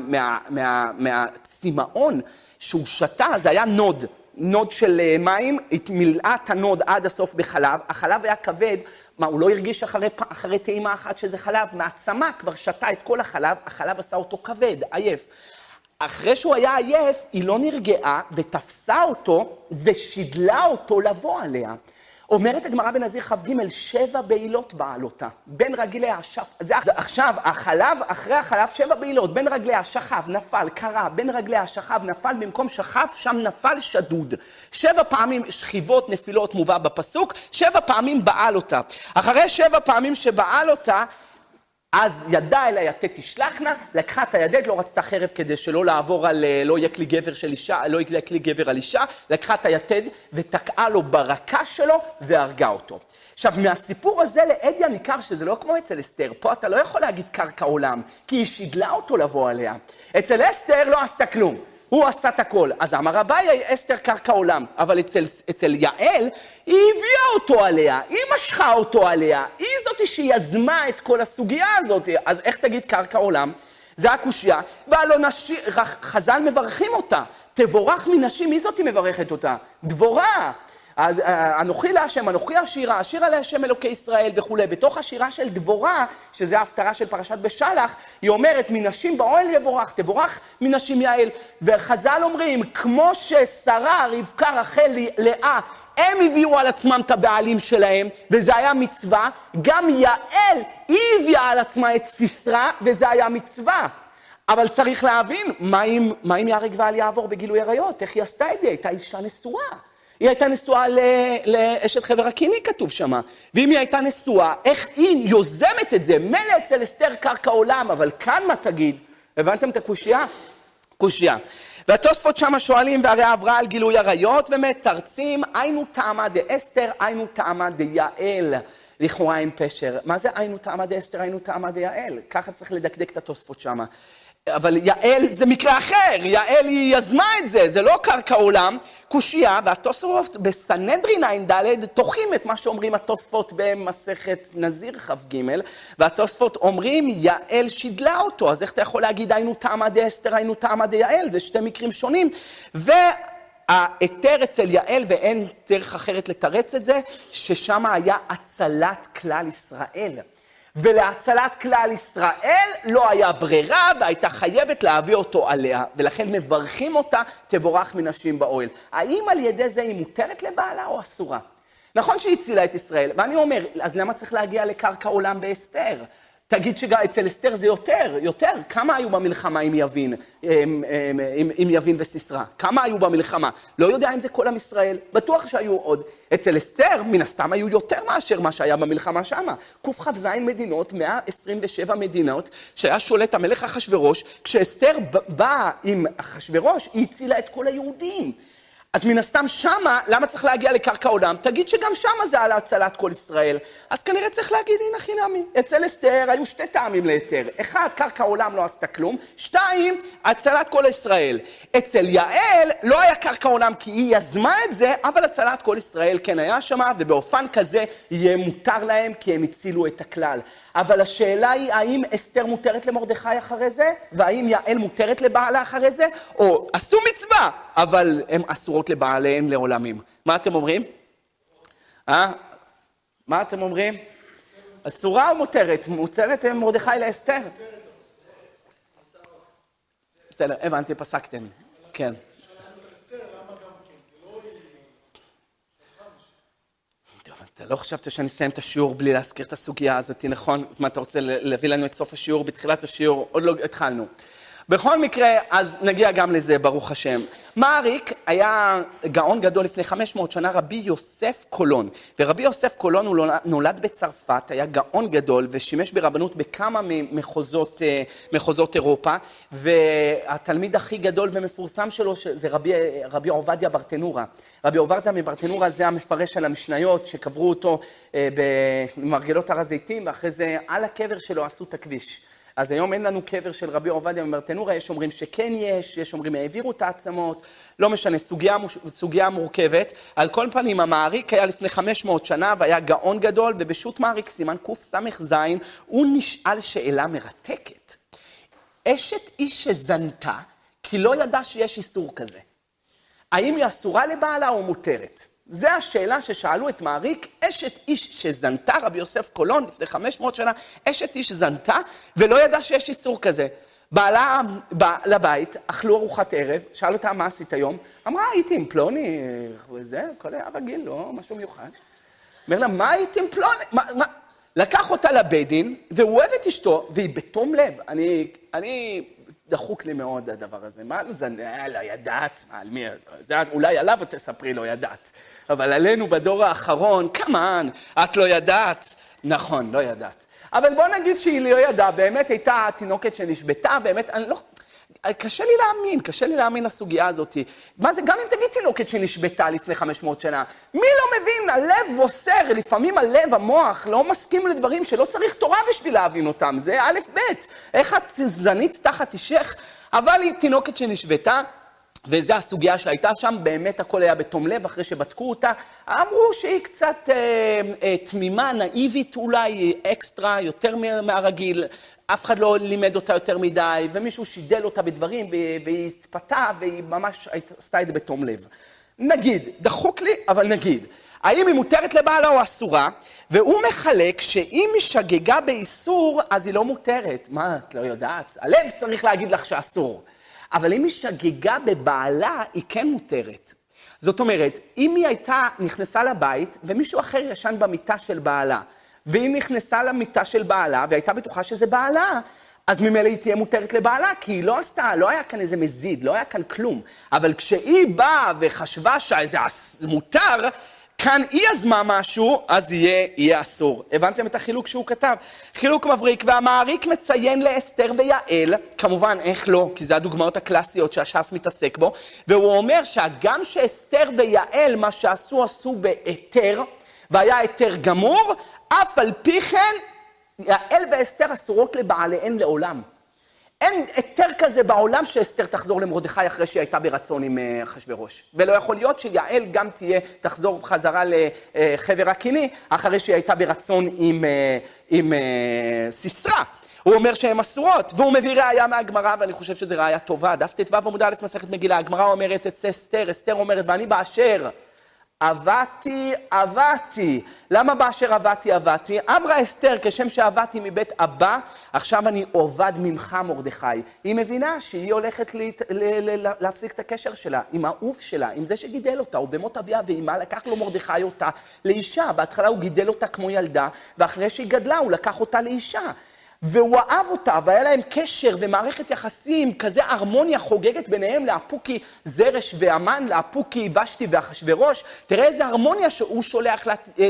מהצימאון שהוא שתה, זה היה נוד של מים, מילאה את הנוד עד הסוף בחלב, החלב היה כבד, מה, הוא לא הרגיש אחרי טעימה אחת שזה חלב, מהעצמה כבר שתה את כל החלב, החלב עשה אותו כבד, עייף. אחרי שהוא היה עייף, היא לא נרגעה ותפסה אותו ושידלה אותו לבוא עליה. אומרת הגמרא בנזיר כ"ג, 7 בעילות בעלותה, בין רגליה עכשיו, החלב, אחרי החלב 7 בעילות, בין רגליה שכב, נפל, קרה, בין רגליה שכב, נפל, במקום שכב, שם נפל שדוד. 7 פעמים שכיבות נפילות מובא בפסוק, 7 פעמים בעל אותה. אחרי 7 פעמים שבעל אותה, אז ידה אל היתד תשלחנה, לקחה את היתד, לא רצתה חרב כדי שלא לעבור על, לא יהיה כלי גבר של אישה, לא יהיה כלי גבר על אישה, לקחה את היתד ותקעה לו ברקה שלו והרגה אותו. עכשיו, מהסיפור הזה לעדיה ניכר שזה לא כמו אצל אסתר, פה אתה לא יכול להגיד קרקע עולם, כי היא שידלה אותו לבוא עליה. אצל אסתר לא עשתה כלום. הוא עשה את הכל. אז אמר אביי, אסתר קרקע עולם. אבל אצל יעל, היא הביאה אותו עליה, היא משכה אותו עליה, היא זאת שיזמה את כל הסוגיה הזאת. אז איך תגיד קרקע עולם? זה הקושיה. והלא חז"ל מברכים אותה. תבורך מנשים, מי זאת מברכת אותה? דבורה. אז אנוכי להשם, אנוכי השירה, השירה להשם אלוקי ישראל וכו'. בתוך השירה של דבורה, שזה ההפטרה של פרשת בשלח, היא אומרת, מנשים באוהל יבורך, תבורך מנשים יעל. וחז"ל אומרים, כמו ששרה, רבקה, רחל, לאה, הם הביאו על עצמם את הבעלים שלהם, וזה היה מצווה, גם יעל, היא הביאה על עצמה את סיסרא, וזה היה מצווה. אבל צריך להבין, מה אם יהרג ואל יעבור בגילוי עריות? איך היא עשתה את זה? הייתה אישה נשואה. היא הייתה נשואה לאשת חבר הקיני, כתוב שמה. ואם היא הייתה נשואה, איך היא יוזמת את זה? מלא אצל אסתר קרקע עולם, אבל כאן מה תגיד? הבנתם את הקושייה? קושייה. והתוספות שמה שואלים, והרי עברה על גילוי עריות, ומתרצים, היינו טעמה דאסתר, היינו טעמה דיעל. לכאורה אין פשר. מה זה היינו טעמה דאסתר, היינו טעמה דיעל? ככה צריך לדקדק את התוספות שמה. אבל יעל זה מקרה אחר, יעל היא יזמה את זה, זה לא קרקע עולם, קושייה, והתוספות בסנהדרין ע"ד תוחים את מה שאומרים התוספות במסכת נזיר כ"ג, והתוספות אומרים יעל שידלה אותו, אז איך אתה יכול להגיד היינו טעמה דאסתר, היינו טעמה דיעל, זה שתי מקרים שונים, וההיתר אצל יעל, ואין דרך אחרת לתרץ את זה, ששם היה הצלת כלל ישראל. ולהצלת כלל ישראל לא היה ברירה, והייתה חייבת להביא אותו עליה, ולכן מברכים אותה, תבורך מנשים באוהל. האם על ידי זה היא מותרת לבעלה או אסורה? נכון שהיא הצילה את ישראל, ואני אומר, אז למה צריך להגיע לקרקע עולם באסתר? תגיד שאצל אסתר זה יותר. כמה היו במלחמה עם יבין וסיסרא? כמה היו במלחמה? לא יודע אם זה כל עם ישראל. בטוח שהיו עוד. אצל אסתר, מן הסתם, היו יותר מאשר מה שהיה במלחמה שמה. קכ"ז מדינות, 127 מדינות, שהיה שולט המלך אחשוורוש, כשאסתר באה עם אחשוורוש, היא הצילה את כל היהודים. אז מן הסתם שמה, למה צריך להגיע לקרקע עולם? תגיד שגם שמה זה על הצלת כל ישראל. אז כנראה צריך להגיד, הנה חינמי. אצל אסתר היו שתי טעמים להיתר. אחד, קרקע עולם לא עשתה כלום. שתיים, הצלת כל ישראל. אצל יעל לא היה קרקע עולם כי היא יזמה את זה, אבל הצלת כל ישראל כן היה שמה, ובאופן כזה יהיה מותר להם כי הם הצילו את הכלל. אבל השאלה היא, האם אסתר מותרת למרדכי אחרי זה, והאם יעל מותרת לבעלה אחרי זה, או עשו מצווה, אבל הם אסורות לבעליהם לעולמים. מה אתם אומרים? מה אתם אומרים? אסורה או מותרת? מותרת מרדכי לאסתר? בסדר, הבנתי, פסקתם. כן. אתה לא חשבת שאני אסיים את השיעור בלי להזכיר את הסוגיה הזאת, נכון? אז מה, אתה רוצה להביא לנו את סוף השיעור, בתחילת השיעור? עוד לא התחלנו. בכל מקרה, אז נגיע גם לזה, ברוך השם. מעריק היה גאון גדול לפני 500 שנה, רבי יוסף קולון. ורבי יוסף קולון הוא נולד בצרפת, היה גאון גדול ושימש ברבנות בכמה מחוזות אירופה. והתלמיד הכי גדול ומפורסם שלו זה רבי עובדיה ברטנורה. רבי עובדיה מברטנורה זה המפרש על המשניות שקברו אותו במרגלות הר הזיתים, ואחרי זה על הקבר שלו עשו את הכביש. אז היום אין לנו קבר של רבי עובדיה מברטנורה, יש אומרים שכן יש אומרים העבירו את העצמות, לא משנה, סוגיה מורכבת. על כל פנים, המעריק היה לפני 500 שנה והיה גאון גדול, ובשו"ת מעריק סימן קס"ז, הוא נשאל שאלה מרתקת. אשת איש שזנתה, כי לא ידע שיש איסור כזה. האם היא אסורה לבעלה או מותרת? זו השאלה ששאלו את מעריק, אשת איש שזנתה, רבי יוסף קולון, לפני 500 שנה, אשת איש זנתה, ולא ידע שיש איסור כזה. בעלה בא לבית, אכלו ארוחת ערב, שאל אותה, מה עשית היום? אמרה, הייתי עם פלוני, וזה, הכל היה רגיל, לא, משהו מיוחד. אומר לה, מה הייתי עם פלוני? לקח אותה לבית דין, והוא אוהב את אשתו, והיא בתום לב. אני דחוק לי מאוד הדבר הזה. מה, זה לא ידעת, על מי, אולי עליו את תספרי לא ידעת. אבל עלינו בדור האחרון, כמובן, את לא ידעת. נכון, לא ידעת. אבל בוא נגיד שהיא לא ידעה, באמת הייתה תינוקת שנשבתה, באמת, אני לא... קשה לי להאמין לסוגיה הזאת. מה זה, גם אם תגיד תינוקת שנשבתה לפני 500 שנה, מי לא מבין, הלב אוסר, לפעמים הלב, המוח, לא מסכים לדברים שלא צריך תורה בשביל להבין אותם, זה א' ב', איך את זנית תחת אישך, אבל היא תינוקת שנשבתה, וזו הסוגיה שהייתה שם, באמת הכל היה בתום לב, אחרי שבדקו אותה, אמרו שהיא קצת תמימה, נאיבית אולי, אקסטרה, יותר מהרגיל, אף אחד לא לימד אותה יותר מדי, ומישהו שידל אותה בדברים, והיא התפתה, והיא ממש עשתה את זה בתום לב. נגיד, דחוק לי, אבל נגיד, האם היא מותרת לבעלה או אסורה? והוא מחלק שאם היא שגגה באיסור, אז היא לא מותרת. מה, את לא יודעת? הלב צריך להגיד לך שאסור. אבל אם היא שגגה בבעלה, היא כן מותרת. זאת אומרת, אם היא נכנסה לבית, ומישהו אחר ישן במיטה של בעלה, והיא נכנסה למיטה של בעלה, והייתה בטוחה שזה בעלה, אז ממילא היא תהיה מותרת לבעלה, כי היא לא עשתה, לא היה כאן איזה מזיד, לא היה כאן כלום. אבל כשהיא באה וחשבה שזה מותר, כאן היא יזמה משהו, אז יהיה אסור. הבנתם את החילוק שהוא כתב? חילוק מבריק, והמעריק מציין לאסתר ויעל, כמובן איך לא, כי זה הדוגמאות הקלאסיות שהש"ס מתעסק בו, והוא אומר שגם שאסתר ויעל, מה עשו בהיתר, והיה היתר גמור, אף על פי כן, יעל ואסתר אסורות לבעליהן לעולם. אין היתר כזה בעולם שאסתר תחזור למרדכי אחרי שהיא הייתה ברצון עם אחשוורוש. ולא יכול להיות שיעל גם תחזור חזרה לחבר הקיני אחרי שהיא הייתה ברצון עם סיסרא. הוא אומר שהן אסורות, והוא מביא ראיה מהגמרא, ואני חושב שזו ראיה טובה. דף ט"ו עמוד א' מסכת מגילה, הגמרא אומרת את אסתר, אסתר אומרת, ואני באשר עבדתי. למה באשר עבדתי? אמרה אסתר, כשם שעבדתי מבית אבא, עכשיו אני עובד ממך מרדכי. היא מבינה שהיא הולכת להפסיק את הקשר שלה, עם האוף שלה, עם זה שגידל אותה, הוא במות אביה ואימה, לקח לו מרדכי אותה לאישה. בהתחלה הוא גידל אותה כמו ילדה, ואחרי שהיא גדלה הוא לקח אותה לאישה. והוא אהב אותה, והיה להם קשר ומערכת יחסים, כזה הרמוניה חוגגת ביניהם לאפוקי זרש ואמן, לאפוקי ושתי ואחשוורוש. תראה איזה הרמוניה שהוא שולח לה,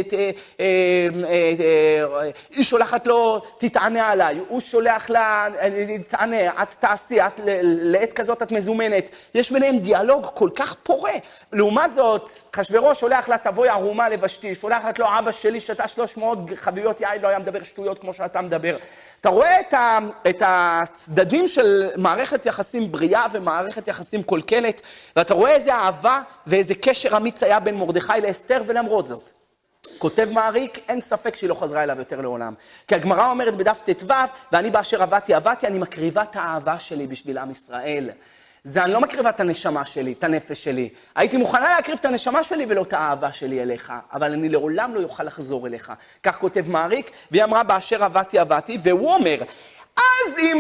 היא שולחת לו, תתענה עליי, הוא שולח לה, תתענה, את תעשי, לעת כזאת את מזומנת. יש ביניהם דיאלוג כל כך פורה. לעומת זאת, אחשוורוש שולח לה, תבואי ערומה לבשתי, שולחת לו, אבא שלי שתה 300 חביות יין, לא היה מדבר שטויות כמו שאתה מדבר. אתה רואה את הצדדים של מערכת יחסים בריאה ומערכת יחסים קולקלת, ואתה רואה איזה אהבה ואיזה קשר אמיץ היה בין מרדכי לאסתר, ולמרות זאת. כותב מעריק, אין ספק שהיא לא חזרה אליו יותר לעולם. כי הגמרא אומרת בדף ט"ו, ואני באשר עבדתי, אני מקריבה את האהבה שלי בשביל עם ישראל. אני לא מקריבה את הנשמה שלי, את הנפש שלי. הייתי מוכנה להקריב את הנשמה שלי ולא את האהבה שלי אליך, אבל אני לעולם לא יוכל לחזור אליך. כך כותב מעריק, והיא אמרה באשר עבדתי, והוא אומר, אז אם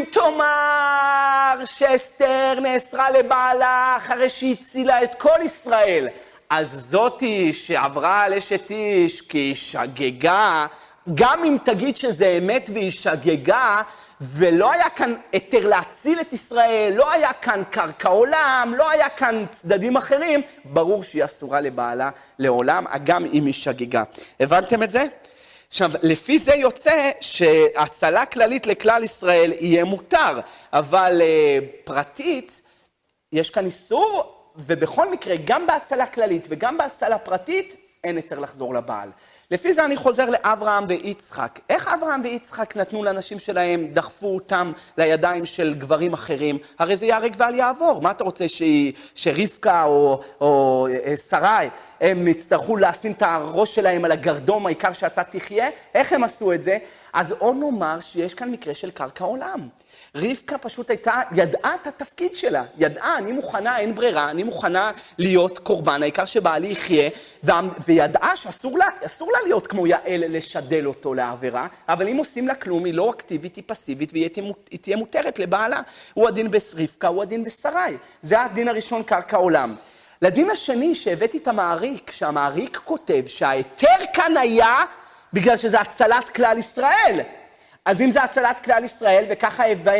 תאמר שאסתר נאסרה לבעלה אחרי שהיא הצילה את כל ישראל, אז זאתי שעברה על אשת איש כי היא שגגה, גם אם תגיד שזה אמת והיא שגגה, ולא היה כאן היתר להציל את ישראל, לא היה כאן קרקע עולם, לא היה כאן צדדים אחרים, ברור שהיא אסורה לבעלה לעולם, גם אם היא שגגה. הבנתם את זה? עכשיו, לפי זה יוצא שהצלה כללית לכלל ישראל יהיה מותר, אבל פרטית, יש כאן איסור, ובכל מקרה, גם בהצלה כללית וגם בהצלה פרטית, אין היתר לחזור לבעל. לפי זה אני חוזר לאברהם ויצחק. איך אברהם ויצחק נתנו לאנשים שלהם, דחפו אותם לידיים של גברים אחרים? הרי זה יהרג ואל יעבור. מה אתה רוצה שרבקה או שרי, הם יצטרכו לשים את הראש שלהם על הגרדום, העיקר שאתה תחיה? איך הם עשו את זה? אז או נאמר שיש כאן מקרה של קרקע עולם. רבקה פשוט ידעה את התפקיד שלה, ידעה, אני מוכנה, אין ברירה, אני מוכנה להיות קורבן, העיקר שבעלי יחיה, וידעה שאסור לה להיות כמו יעל לשדל אותו לעבירה, אבל אם עושים לה כלום, היא לא אקטיבית, היא פסיבית, והיא תהיה מותרת לבעלה. הוא הדין ברבקה, הוא הדין בשרי. זה הדין הראשון, קרקע עולם. לדין השני שהבאתי את המעריק, שהמעריק כותב שההיתר כאן היה בגלל שזה הצלת כלל ישראל. אז אם זה הצלת כלל ישראל, וככה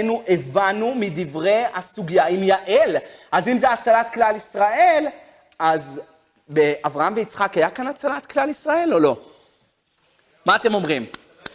הבנו מדברי הסוגיה עם יעל, אז אם זה הצלת כלל ישראל, אז באברהם ויצחק היה כאן הצלת כלל ישראל או לא? מה אתם אומרים?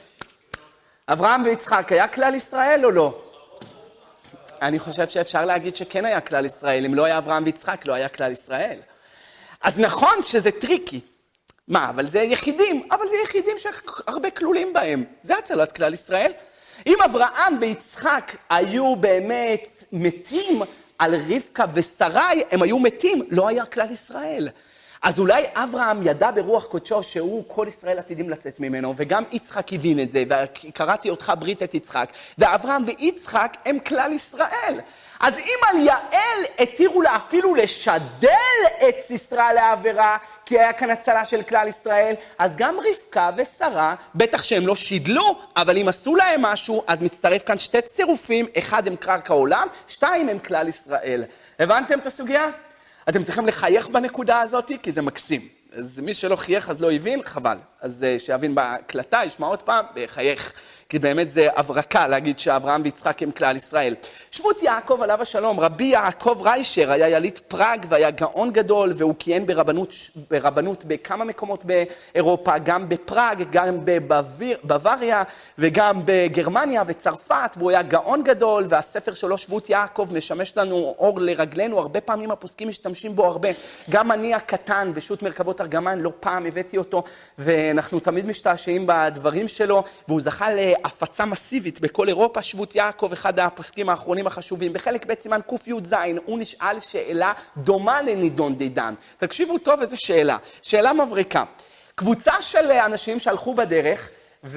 אברהם ויצחק היה כלל ישראל או לא? אני חושב שאפשר להגיד שכן היה כלל ישראל, אם לא היה אברהם ויצחק לא היה כלל ישראל. אז נכון שזה טריקי. מה, אבל זה יחידים, אבל זה יחידים שהרבה כלולים בהם. זה הצלת כלל ישראל. אם אברהם ויצחק היו באמת מתים על רבקה ושרי, הם היו מתים, לא היה כלל ישראל. אז אולי אברהם ידע ברוח קודשו שהוא כל ישראל עתידים לצאת ממנו, וגם יצחק הבין את זה, וקראתי אותך ברית את יצחק, ואברהם ויצחק הם כלל ישראל. אז אם על יעל התירו לה אפילו לשדל את סיסרא לעבירה, כי היה כאן הצלה של כלל ישראל, אז גם רבקה ושרה, בטח שהם לא שידלו, אבל אם עשו להם משהו, אז מצטרף כאן שתי צירופים, אחד הם קרקע עולם, שתיים הם כלל ישראל. הבנתם את הסוגיה? אתם צריכים לחייך בנקודה הזאת, כי זה מקסים. אז מי שלא חייך אז לא הבין, חבל. אז שיבין בהקלטה, ישמע עוד פעם, חייך. כי באמת זה הברקה להגיד שאברהם ויצחק הם כלל ישראל. שבות יעקב עליו השלום, רבי יעקב ריישר היה יליד פראג והיה גאון גדול, והוא כיהן ברבנות בכמה מקומות באירופה, גם בפראג, גם בבוואריה וגם בגרמניה וצרפת, והוא היה גאון גדול, והספר שלו שבות יעקב משמש לנו אור לרגלינו, הרבה פעמים הפוסקים משתמשים בו הרבה. גם אני הקטן בשו"ת מרכבות ארגמן, לא פעם הבאתי אותו, ואנחנו תמיד משתעשעים בדברים שלו, והוא זכה להפצה מסיבית בכל אירופה. שבות יעקב, אחד הפוסקים האחרונים החשובים, בחלק ב' סימן ק"ז, הוא נשאל שאלה דומה לנידון דידן. תקשיבו טוב, איזו שאלה. שאלה מבריקה. קבוצה של אנשים שהלכו בדרך,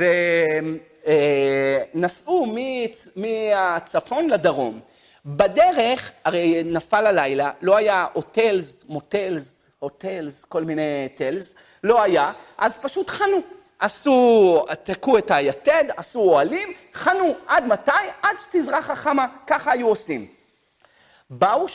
ונסעו מהצפון לדרום. בדרך, הרי נפל הלילה, לא היה הוטלס, כל מיני טלס, לא היה, אז פשוט חנו. תקעו את היתד, עשו אוהלים, חנו. עד מתי? עד שתזרח החמה. ככה היו עושים. באו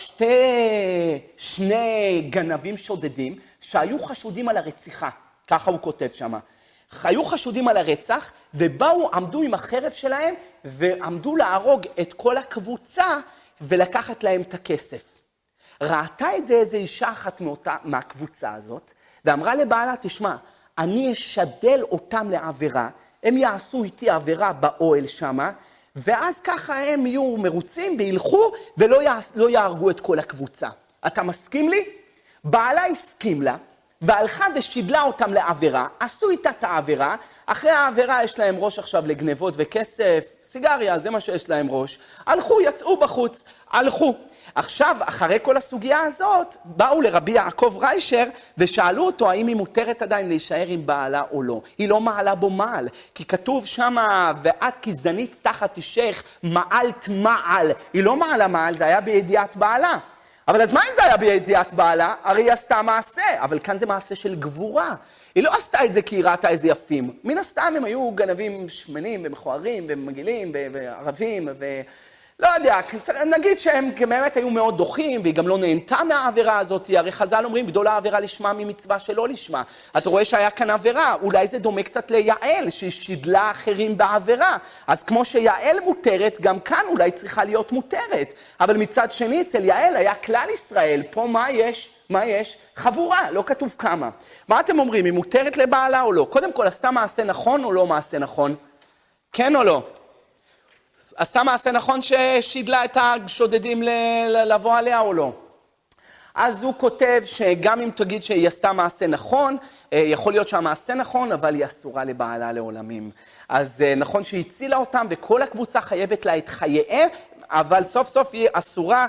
שני גנבים שודדים שהיו חשודים על הרציחה. ככה הוא כותב שם. היו חשודים על הרצח, ובאו, עמדו עם החרב שלהם, ועמדו להרוג את כל הקבוצה, ולקחת להם את הכסף. ראתה את זה איזו אישה אחת מהקבוצה הזאת, ואמרה לבעלה, תשמע, אני אשדל אותם לעבירה, הם יעשו איתי עבירה באוהל שמה, ואז ככה הם יהיו מרוצים וילכו, ולא יהרגו את כל הקבוצה. אתה מסכים לי? בעלה הסכים לה, והלכה ושידלה אותם לעבירה, עשו איתה את העבירה, אחרי העבירה יש להם ראש עכשיו לגנבות וכסף, סיגריה, זה מה שיש להם ראש. הלכו, יצאו בחוץ, הלכו. עכשיו, אחרי כל הסוגיה הזאת, באו לרבי יעקב ריישר ושאלו אותו האם היא מותרת עדיין להישאר עם בעלה או לא. היא לא מעלה בו מעל, כי כתוב שמה, ואת כזנית תחת אישך, מעלת מעל. היא לא מעלה מעל, זה היה בידיעת בעלה. אבל אז מה אם זה היה בידיעת בעלה? הרי היא עשתה מעשה, אבל כאן זה מעשה של גבורה. היא לא עשתה את זה כי היא ראתה איזה יפים. מן הסתם הם היו גנבים שמנים ומכוערים ומגעילים וערבים לא יודע, נגיד שהם באמת היו מאוד דוחים, והיא גם לא נהנתה מהעבירה הזאת, הרי חז"ל אומרים, גדול העבירה לשמה ממצווה שלא לשמה. אתה רואה שהיה כאן עבירה, אולי זה דומה קצת ליעל, שהיא שידלה אחרים בעבירה. אז כמו שיעל מותרת, גם כאן אולי צריכה להיות מותרת. אבל מצד שני, אצל יעל היה כלל ישראל, פה מה יש? מה יש? חבורה, לא כתוב כמה. מה אתם אומרים, היא מותרת לבעלה או לא? קודם כל, עשתה מעשה נכון או לא מעשה נכון? כן או לא? עשתה מעשה נכון ששידלה את השודדים לבוא עליה או לא? אז הוא כותב שגם אם תגיד שהיא עשתה מעשה נכון, יכול להיות שהמעשה נכון, אבל היא אסורה לבעלה לעולמים. אז נכון שהיא הצילה אותם, וכל הקבוצה חייבת לה את חייהם, אבל סוף סוף היא אסורה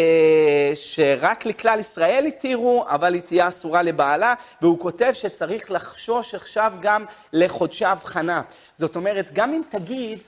שרק לכלל ישראל יתירו, אבל היא תהיה אסורה לבעלה, והוא כותב שצריך לחשוש עכשיו גם לחודשי הבחנה. זאת אומרת, גם אם תגיד,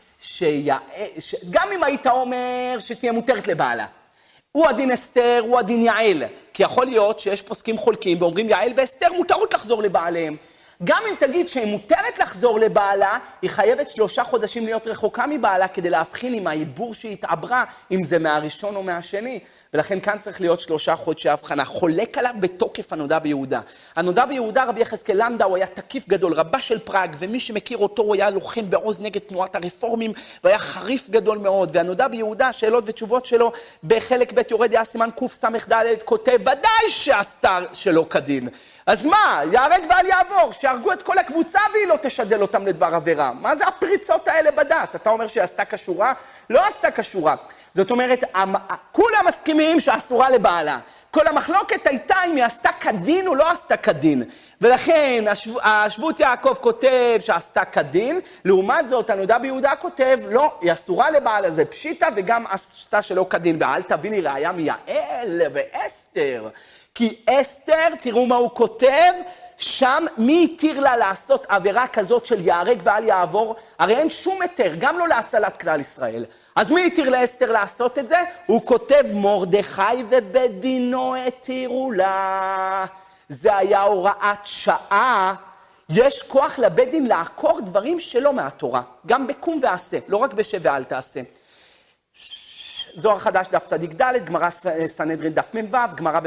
גם אם היית אומר שתהיה מותרת לבעלה, הוא הדין אסתר, הוא הדין יעל, כי יכול להיות שיש פוסקים חולקים ואומרים יעל ואסתר מותרות לחזור לבעליהם. גם אם תגיד שהיא מותרת לחזור לבעלה, היא חייבת 3 חודשים להיות רחוקה מבעלה כדי להבחין עם העיבור שהיא התעברה, אם זה מהראשון או מהשני. ולכן כאן צריך להיות 3 חודשי הבחנה. חולק עליו בתוקף הנודע ביהודה. הנודע ביהודה, רבי יחזקאל לנדא, הוא היה תקיף גדול, רבה של פראג, ומי שמכיר אותו הוא היה לוחם בעוז נגד תנועת הרפורמים, והיה חריף גדול מאוד. והנודע ביהודה, שאלות ותשובות שלו, בחלק ב' יורד היה סימן קס"ד, כותב, ודאי שעשתה שלא כדין. אז מה? יהרג ואל יעבור, שיהרגו את כל הקבוצה והיא לא תשדל אותם לדבר עבירה. מה זה הפריצות האלה בדת? אתה אומר שהיא עשתה קשורה? לא עשתה קשורה. זאת אומרת, כולם מסכימים שאסורה לבעלה. כל המחלוקת הייתה אם היא עשתה כדין או לא עשתה כדין. ולכן השבות יעקב כותב שעשתה כדין, לעומת זאת הנודע ביהודה כותב, לא, היא אסורה לבעלה, זה פשיטה וגם עשתה שלא כדין. ואל תביא לי ראיה מיעל ואסתר. כי אסתר, תראו מה הוא כותב, שם מי התיר לה לעשות עבירה כזאת של יהרג ואל יעבור? הרי אין שום היתר, גם לא להצלת כלל ישראל. אז מי התיר לאסתר לעשות את זה? הוא כותב, מרדכי ובית דינו התירו לה. זה היה הוראת שעה. יש כוח לבית דין לעקור דברים שלא מהתורה, גם בקום ועשה, לא רק בשב ואל תעשה. זוהר חדש דף צדיק ד', גמרא סנהדרין דף מ"ו, גמרא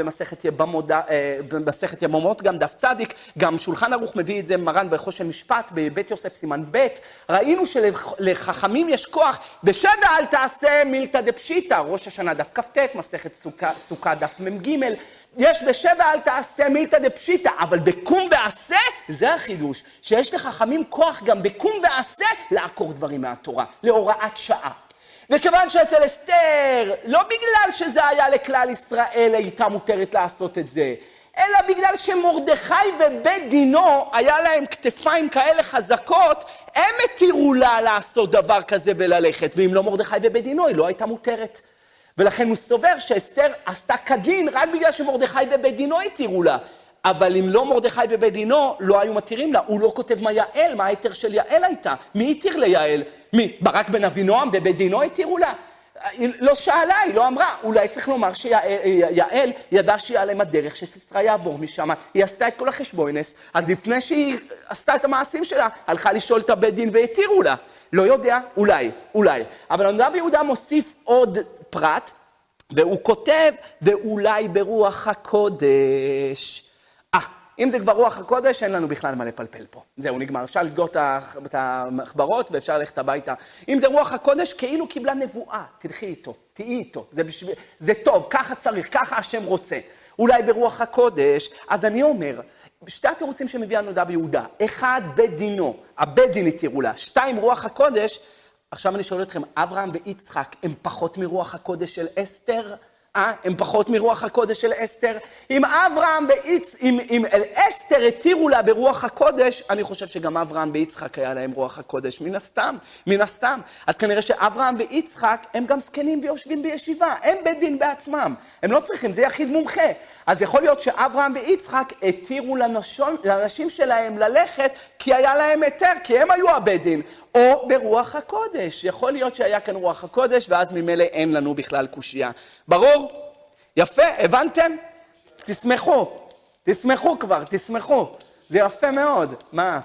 במסכת יבמות גם דף צדיק, גם שולחן ערוך מביא את זה מרן בחושן משפט בבית יוסף סימן ב'. ראינו שלחכמים יש כוח, בשבע אל תעשה מילתא דפשיטא, ראש השנה דף כ"ט, מסכת סוכה דף מ"ג, יש בשבע אל תעשה מילתא דפשיטא, אבל בקום ועשה זה החידוש, שיש לחכמים כוח גם בקום ועשה לעקור דברים מהתורה, להוראת שעה. וכיוון שאצל אסתר, לא בגלל שזה היה לכלל ישראל הייתה מותרת לעשות את זה, אלא בגלל שמרדכי ובית דינו היה להם כתפיים כאלה חזקות, הם התירו לה לעשות דבר כזה וללכת, ואם לא מרדכי ובית דינו היא לא הייתה מותרת. ולכן הוא סובר שאסתר עשתה כדין רק בגלל שמרדכי ובית דינו התירו לה. אבל אם לא מרדכי ובית דינו לא היו מתירים לה, הוא לא כותב מה יעל, מה היתר של יעל הייתה. מי התיר ליעל? מי? ברק בן אבינועם ובית דינו התירו לה? היא לא שאלה, היא לא אמרה. אולי צריך לומר שיעל ידעה שהיא עליהם הדרך, שסיסרא יעבור משם. היא עשתה את כל החשבונס, אז לפני שהיא עשתה את המעשים שלה, הלכה לשאול את הבית דין והתירו לה. לא יודע, אולי. אבל רבי יהודה מוסיף עוד פרט, והוא כותב, ואולי ברוח הקודש. אם זה כבר רוח הקודש, אין לנו בכלל מה לפלפל פה. זהו, נגמר. אפשר לסגור את המחברות ואפשר ללכת הביתה. אם זה רוח הקודש, כאילו קיבלה נבואה. תלכי איתו, תהיי איתו. זה טוב, ככה צריך, ככה השם רוצה. אולי ברוח הקודש, אז אני אומר, שתי התירוצים שמביאה לנו רבי יהודה, אחד בית דינו, הבית דין התירו לה, שתיים רוח הקודש, עכשיו אני שואל אתכם, אברהם ויצחק הם פחות מרוח הקודש של אסתר? הם פחות מרוח הקודש של אסתר? אם אברהם אם אסתר התירו לה ברוח הקודש, אני חושב שגם אברהם ויצחק היה להם רוח הקודש, מן הסתם. אז כנראה שאברהם ויצחק הם גם זקנים ויושבים בישיבה, הם בית דין בעצמם, הם לא צריכים, זה יחיד מומחה. אז יכול להיות שאברהם ויצחק התירו לאנשים שלהם ללכת כי היה להם היתר, כי הם היו הבית דין, או ברוח הקודש. יכול להיות שהיה כאן רוח הקודש, ואז ממילא אין לנו בכלל קושייה. ברור? יפה, הבנתם? תשמחו כבר, תשמחו. זה יפה מאוד. מה?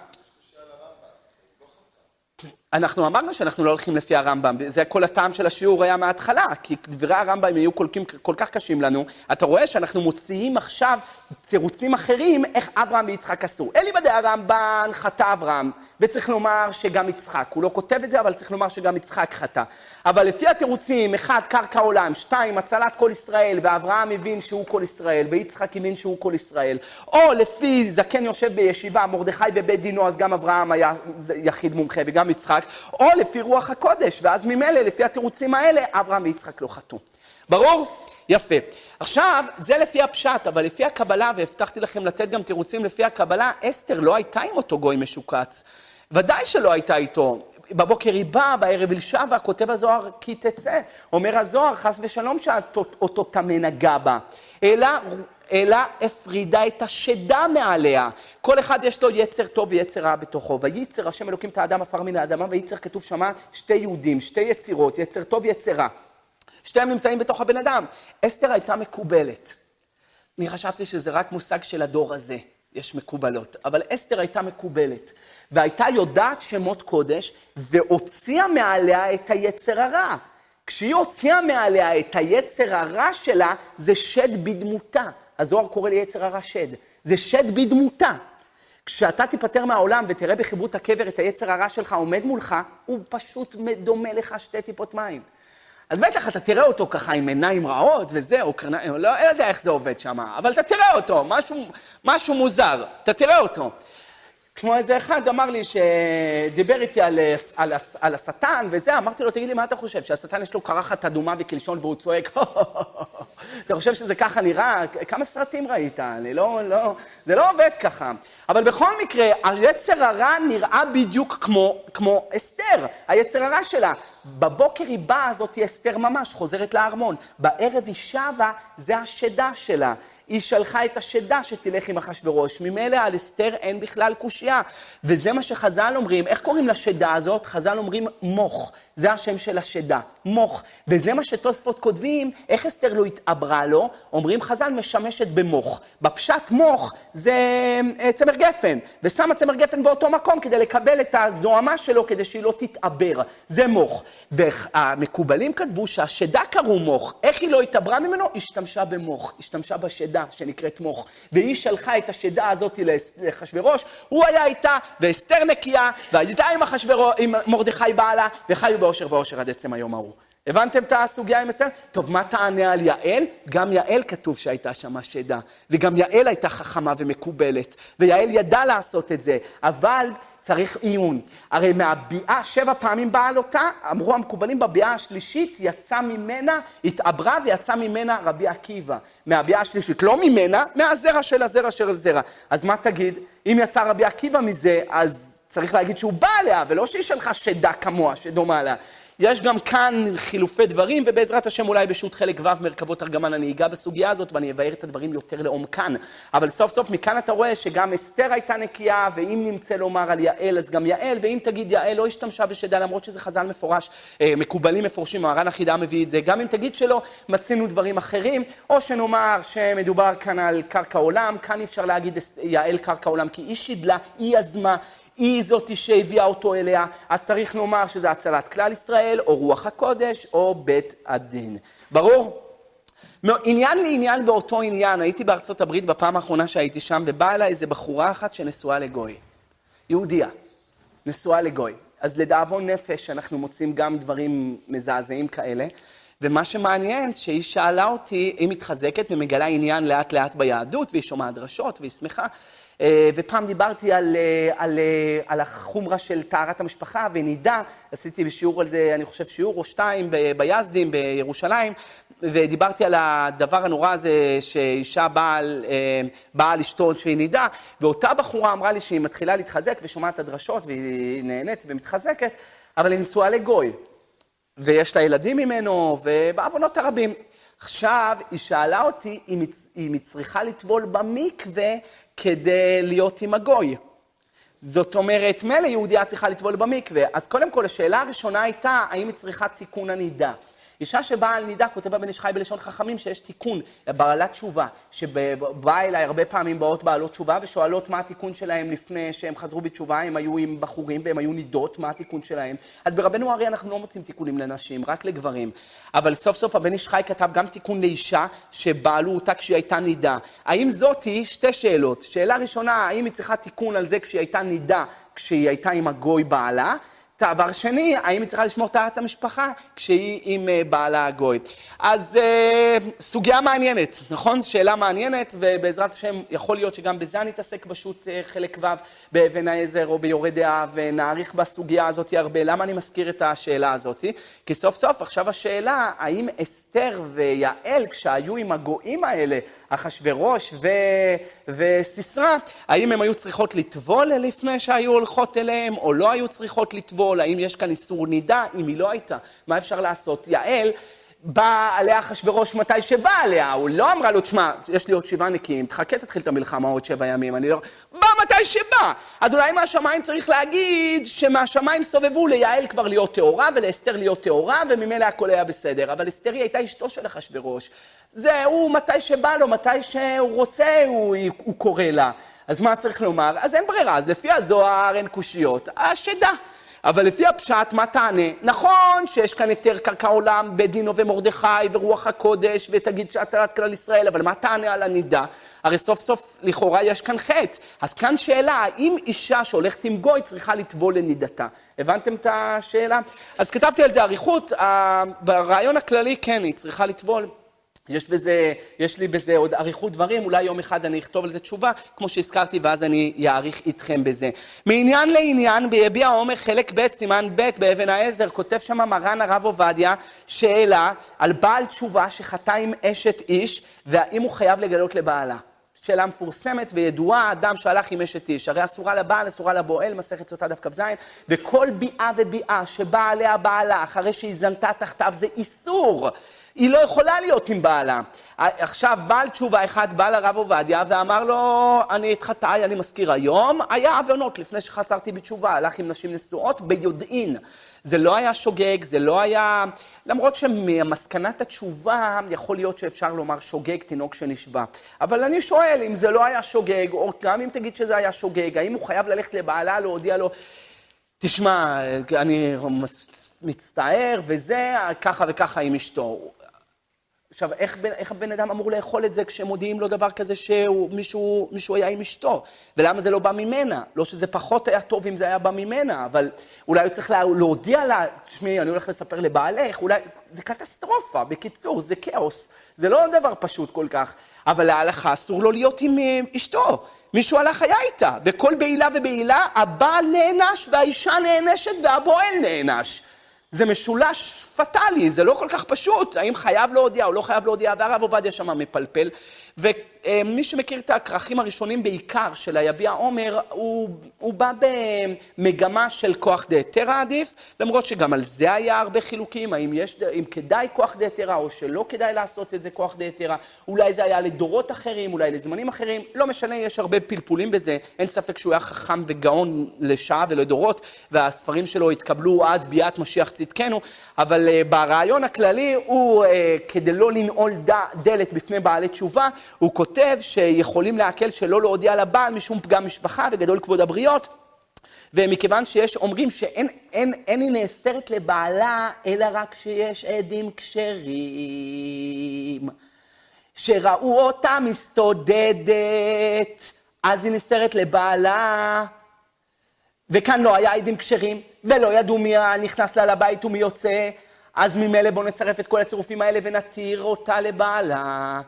אנחנו אמרנו שאנחנו לא הולכים לפי הרמב"ם, זה כל הטעם של השיעור היה מההתחלה, כי דברי הרמב"ם יהיו כל כך קשים לנו. אתה רואה שאנחנו מוציאים עכשיו צירוצים אחרים איך אברהם ויצחק עשו. אליבא דהרמב"ן חטא אברהם, וצריך לומר שגם יצחק. הוא לא כותב את זה, אבל צריך לומר שגם יצחק חטא. אבל לפי התירוצים, 1, קרקע עולם, 2, הצלת כל ישראל, ואברהם הבין שהוא כל ישראל, ויצחק הבין שהוא כל ישראל. או לפי זקן יושב בישיבה, מרדכי ובית דינו, אז גם אברהם היה יחיד מומחה, וגם יצחק. או לפי רוח הקודש, ואז ממילא, לפי התירוצים האלה, אברהם ויצחק לא חטאו. ברור? יפה. עכשיו, זה לפי הפשט, אבל לפי הקבלה, והבטחתי לכם לתת גם תירוצים לפי הקבלה, אסתר לא הייתה עם אותו גוי משוקץ. ודאי שלא הייתה איתו. בבוקר היא באה, בערב היא שבה, כותב הזוהר כי תצא. אומר הזוהר, חס ושלום שאותו תמנגע בה. אלא הפרידה את השדה מעליה. כל אחד יש לו יצר טוב ויצר רע בתוכו. וייצר, השם אלוקים את האדם עפר מן האדמה, וייצר כתוב שמה שתי יהודים, שתי יצירות, יצר טוב ויצר רע. שתיהם נמצאים בתוך הבן אדם. אסתר הייתה מקובלת. אני חשבתי שזה רק מושג של הדור הזה. יש מקובלות. אבל אסתר הייתה מקובלת. והייתה יודעת שמות קודש, והוציאה מעליה את היצר הרע. כשהיא הוציאה מעליה את היצר הרע שלה, זה שד בדמותה. הזוהר קורא ליצר הרע שד. זה שד בדמותה. כשאתה תיפטר מהעולם ותראה בחיברות הקבר את היצר הרע שלך עומד מולך, הוא פשוט דומה לך 2 טיפות מים. אז בטח אתה תראה אותו ככה עם עיניים רעות וזהו, לא יודע איך זה עובד שם, אבל אתה תראה אותו, משהו מוזר, אתה תראה אותו. כמו איזה אחד אמר לי שדיבר איתי על השטן וזה, אמרתי לו, תגיד לי מה אתה חושב, שהשטן יש לו קרחת אדומה וקלשון והוא צועק, אתה חושב שזה ככה נראה? כמה סרטים ראית? זה לא עובד ככה. אבל בכל מקרה, היצר הרע נראה בדיוק כמו אסתר, היצר הרע שלה. בבוקר היא באה, זאת היא אסתר ממש, חוזרת לארמון. בערב היא שבה, זה השדה שלה. היא שלחה את השדה שתלך עם אחשוורוש. ממילא על אסתר אין בכלל קושיה. וזה מה שחז"ל אומרים. איך קוראים לשדה הזאת? חז"ל אומרים מוך. זה השם של השדה. מוך. וזה מה שתוספות כותבים. איך אסתר לא התעברה לו? אומרים חז"ל משמשת במוך. בפשט מוך זה צמר גפן. ושמה צמר גפן באותו מקום כדי לקבל את הזוהמה שלו כדי שהיא לא תתעבר. זה מוך. והמקובלים כתבו שהשדה קראו מוך. איך היא לא התעברה ממנו? השתמשה במוך, השתמשה בשדה שנקראת מוך. והיא שלחה את השדה הזאת לאחשוורוש, הוא היה איתה, ואסתר נקייה, והייתה עם מרדכי בעלה, וחיו באושר ואושר עד עצם היום ההוא. הבנתם את הסוגיה עם אסתר? טוב, מה תענה על יעל? גם יעל כתוב שהייתה שם שדה, וגם יעל הייתה חכמה ומקובלת, ויעל ידע לעשות את זה, אבל צריך עיון. הרי מהביאה 7 פעמים בעלותה, אמרו המקובלים בביאה השלישית, יצא ממנה, התעברה ויצא ממנה רבי עקיבא. מהביאה השלישית, לא ממנה, מהזרע של הזרע של הזרע. אז מה תגיד? אם יצא רבי עקיבא מזה, אז צריך להגיד שהוא בא עליה, ולא שהיא שלך שדה כמוה, שדומה עליה. יש גם כאן חילופי דברים, ובעזרת השם אולי בשו"ת חלק ו' מרכבות תרגמן אני אגע בסוגיה הזאת, ואני אבאר את הדברים יותר לעומקן. אבל סוף סוף מכאן אתה רואה שגם אסתר הייתה נקייה, ואם נמצא לומר על יעל, אז גם יעל, ואם תגיד יעל לא השתמשה בשדה, למרות שזה חז"ל מפורש, מקובלים מפורשים, מרן החידה מביא את זה, גם אם תגיד שלא, מצינו דברים אחרים, או שנאמר שמדובר כאן על קרקע עולם, כאן אפשר להגיד יעל קרקע עולם, כי היא שידלה, היא יזמה, היא זאת שהביאה אותו אליה, אז צריך לומר שזה הצלת כלל ישראל, או רוח הקודש, או בית הדין. ברור? עניין לעניין באותו עניין, הייתי בארצות הברית בפעם האחרונה שהייתי שם, ובאה אליי איזו בחורה אחת שנשואה לגוי. יהודיה, נשואה לגוי. אז לדאבון נפש אנחנו מוצאים גם דברים מזעזעים כאלה, ומה שמעניין שהיא שאלה אותי, היא מתחזקת ומגלה עניין לאט לאט ביהדות, והיא שומעת דרשות והיא שמחה, ופעם דיברתי על החומרה של טהרת המשפחה ונידה, עשיתי בשיעור על זה, אני חושב שיעור או 2 ביזדים בירושלים, ודיברתי על הדבר הנורא הזה שאישה באה לשתות שהיא נידה, ואותה בחורה אמרה לי שהיא מתחילה להתחזק ושומעת את הדרשות והיא נהנית ומתחזקת, אבל היא נשואה לגוי, ויש לה ילדים ממנו ובעוונות הרבים. עכשיו היא שאלה אותי אם היא צריכה לטבול במקווה כדי להיות עם הגוי. זאת אומרת, מילא יהודיה צריכה לטבול במקווה. אז קודם כל, השאלה הראשונה הייתה, האם היא צריכה תיקון הנידה? אישה שבאה על נידה, כותב בבן איש חי בלשון חכמים, שיש תיקון, בעלת תשובה, שבאה אליי הרבה פעמים באות בעלות תשובה, ושואלות מה התיקון שלהם לפני שהם חזרו בתשובה, הם היו עם בחורים והם היו נידות, מה התיקון שלהם. אז ברבנו הרי אנחנו לא מוצאים תיקונים לנשים, רק לגברים. אבל סוף סוף הבן איש חי כתב גם תיקון לאישה, שבעלו אותה כשהיא הייתה נידה. האם זאתי? 2 שאלות. שאלה ראשונה, האם היא צריכה תיקון על זה כשהיא הייתה נידה, כשהיא הייתה עם הגוי בעלה? דבר שני, האם היא צריכה לשמור טהרת המשפחה כשהיא עם בעלה הגוי? אז סוגיה מעניינת, נכון? שאלה מעניינת, ובעזרת השם יכול להיות שגם בזה נתעסק בשו"ת חלק ו' באבן העזר או ביורה דעה, ונעריך בסוגיה הזאת הרבה. למה אני מזכיר את השאלה הזאת? כי סוף סוף עכשיו השאלה, האם אסתר ויעל, כשהיו עם הגויים האלה, אחשוורוש וסיסרא, האם הם היו צריכות לטבול לפני שהיו הולכות אליהם, או לא היו צריכות לטבול? האם יש כאן איסור נידה? אם היא לא הייתה, מה אפשר לעשות? יעל בא עליה אחשוורוש מתי שבא עליה, הוא לא אמרה לו, תשמע, יש לי עוד 7 נקיים, תחכה תתחיל את המלחמה עוד 7 ימים, אני לא... בא מתי שבא. אז אולי מהשמיים צריך להגיד שמהשמיים סובבו ליעל כבר להיות טהורה, ולאסתר להיות טהורה, וממילא הכל היה בסדר. אבל אסתר היא הייתה אשתו של אחשוורוש. זהו, מתי שבא לו, מתי שהוא רוצה, הוא קורא לה. אז מה צריך לומר? אז אין ברירה, אז לפי הזוהר אין קושיות, השדה. אבל לפי הפשט, מה תענה? נכון שיש כאן יותר קרקע עולם, בית דין ומרדכי ורוח הקודש, ותגיד שהצלת כלל ישראל, אבל מה תענה על הנידה? הרי סוף סוף לכאורה יש כאן חטא. אז כאן שאלה, האם אישה שהולכת עם גוי צריכה לטבול לנידתה? הבנתם את השאלה? אז כתבתי על זה אריכות, ברעיון הכללי כן, היא צריכה לטבול. יש לי בזה עוד אריכות דברים, אולי יום אחד אני אכתוב על זה תשובה, כמו שהזכרתי, ואז אני יעריך איתכם בזה. מעניין לעניין, ביביע העומר חלק ב' סימן ב' באבן העזר, כותב שם מרן הרב עובדיה, שאלה על בעל תשובה שחטא עם אשת איש, והאם הוא חייב לגלות לבעלה. שאלה מפורסמת וידועה, אדם שהלך עם אשת איש, הרי אסורה לבעל, אסורה לבועל, מסכת סוטה דף כ"ז, וכל ביאה וביאה שבאה עליה בעלה, אחרי שהיא זנתה תחתיו, זה איסור. היא לא יכולה להיות עם בעלה. עכשיו, בעל תשובה אחד בא לרב עובדיה ואמר לו, אני התחתאי, אני מזכיר היום, היה עוונות לפני שחזרתי בתשובה, הלך עם נשים נשואות ביודעין. זה לא היה שוגג, זה לא היה... למרות שמסקנת התשובה יכול להיות שאפשר לומר שוגג תינוק שנשבע. אבל אני שואל, אם זה לא היה שוגג, או גם אם תגיד שזה היה שוגג, האם הוא חייב ללכת לבעלה להודיע לו... תשמע, אני מצטער וזה, ככה וככה עם אשתו. עכשיו, איך הבן אדם אמור לאכול את זה כשמודיעים לו דבר כזה שמישהו היה עם אשתו? ולמה זה לא בא ממנה? לא שזה פחות היה טוב אם זה היה בא ממנה, אבל אולי הוא צריך להודיע לה, תשמעי, אני הולך לספר לבעלך, אולי, זה קטסטרופה, בקיצור, זה כאוס. זה לא דבר פשוט כל כך, אבל להלכה אסור לו להיות עם אשתו. מישהו הלך היה איתה, וכל בעילה ובעילה, הבעל נענש והאישה נענשת והבועל נענש. זה משולש פטלי, זה לא כל כך פשוט, האם חייב להודיע או לא חייב להודיע, והרב עובדיה שם מפלפל, ומי שמכיר את הכרכים הראשונים בעיקר של היביע עומר, הוא בא במגמה של כוח דהיתרא עדיף, למרות שגם על זה היה הרבה חילוקים, אם כדאי כוח דהיתרא או שלא כדאי לעשות את זה כוח דהיתרא, אולי זה היה לדורות אחרים, אולי לזמנים אחרים, לא משנה, יש הרבה פלפולים בזה, אין ספק שהוא היה חכם וגאון לשעה ולדורות, והספרים שלו התקבלו עד ביאת משיח צדקנו, אבל ברעיון הכללי הוא, כדי לא לנעול דלת בפני בעלי תשובה, הוא כותב שיכולים להקל שלא להודיע לבעל משום פגם משפחה וגדול כבוד הבריות, ומכיוון שיש אומרים שאין היא נאסרת לבעלה, אלא רק שיש עדים כשרים, שראו אותה מסתודדת, אז היא נאסרת לבעלה, וכאן לא היה עדים כשרים, ולא ידעו מי נכנס לה לבית ומי יוצא, אז ממילא בוא נצרף את כל הצירופים האלה ונתיר אותה לבעלה.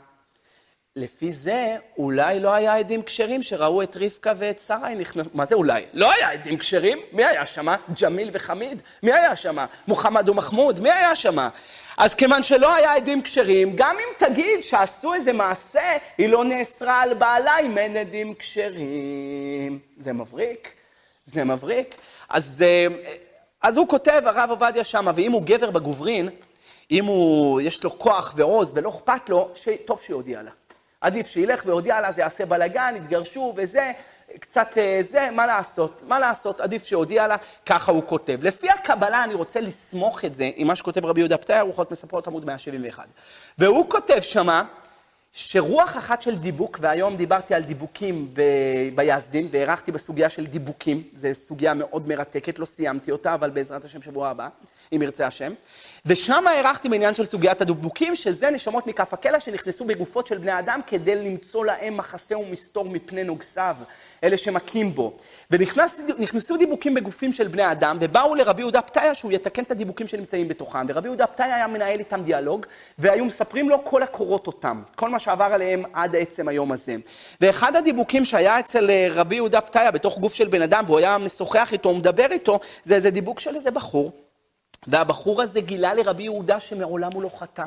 לפי זה, אולי לא היה עדים כשרים שראו את רבקה ואת שרה נכנסו. מה זה אולי? לא היה עדים כשרים? מי היה שמה? ג'מיל וחמיד? מי היה שמה? מוחמד ומחמוד? מי היה שמה? אז כיוון שלא היה עדים כשרים, גם אם תגיד שעשו איזה מעשה, היא לא נאסרה על בעלה אם אין עדים כשרים. זה מבריק? זה מבריק? אז הוא כותב, הרב עובדיה שמה, ואם הוא גבר בגוברין, אם יש לו כוח ועוז ולא אכפת לו, טוב שיודיע לה. עדיף שילך והודיע לה, זה יעשה בלגן, יתגרשו וזה, קצת זה, מה לעשות, עדיף שיודיע לה, ככה הוא כותב. לפי הקבלה אני רוצה לסמוך את זה, עם מה שכותב רבי יהודה פתאי, רוחות מספרות עמוד 171. והוא כותב שמה, שרוח אחת של דיבוק, והיום דיברתי על דיבוקים ביזדים, והערכתי בסוגיה של דיבוקים, זו סוגיה מאוד מרתקת, לא סיימתי אותה, אבל בעזרת השם שבוע הבא, אם ירצה השם. ושם הערכתי בעניין של סוגיית הדיבוקים, שזה נשמות מכף הקלע שנכנסו בגופות של בני אדם, כדי למצוא להם מחסה ומסתור מפני נוגסיו, אלה שמכים בו. ונכנסו דיבוקים בגופים של בני אדם, ובאו לרבי יהודה פתאי שהוא יתקן את הדיבוקים שנמצאים בתוכם. ורבי יהודה פתאי היה מנהל איתם דיאלוג, והיו מספרים לו כל הקורות אותם, כל מה שעבר עליהם עד עצם היום הזה. ואחד הדיבוקים שהיה אצל רבי יהודה פתאי בתוך גוף של בן אדם, והוא היה משוחח איתו, מדבר איתו, זה איזה דיבוק של איזה בחור. והבחור הזה גילה לרבי יהודה שמעולם הוא לא חטא.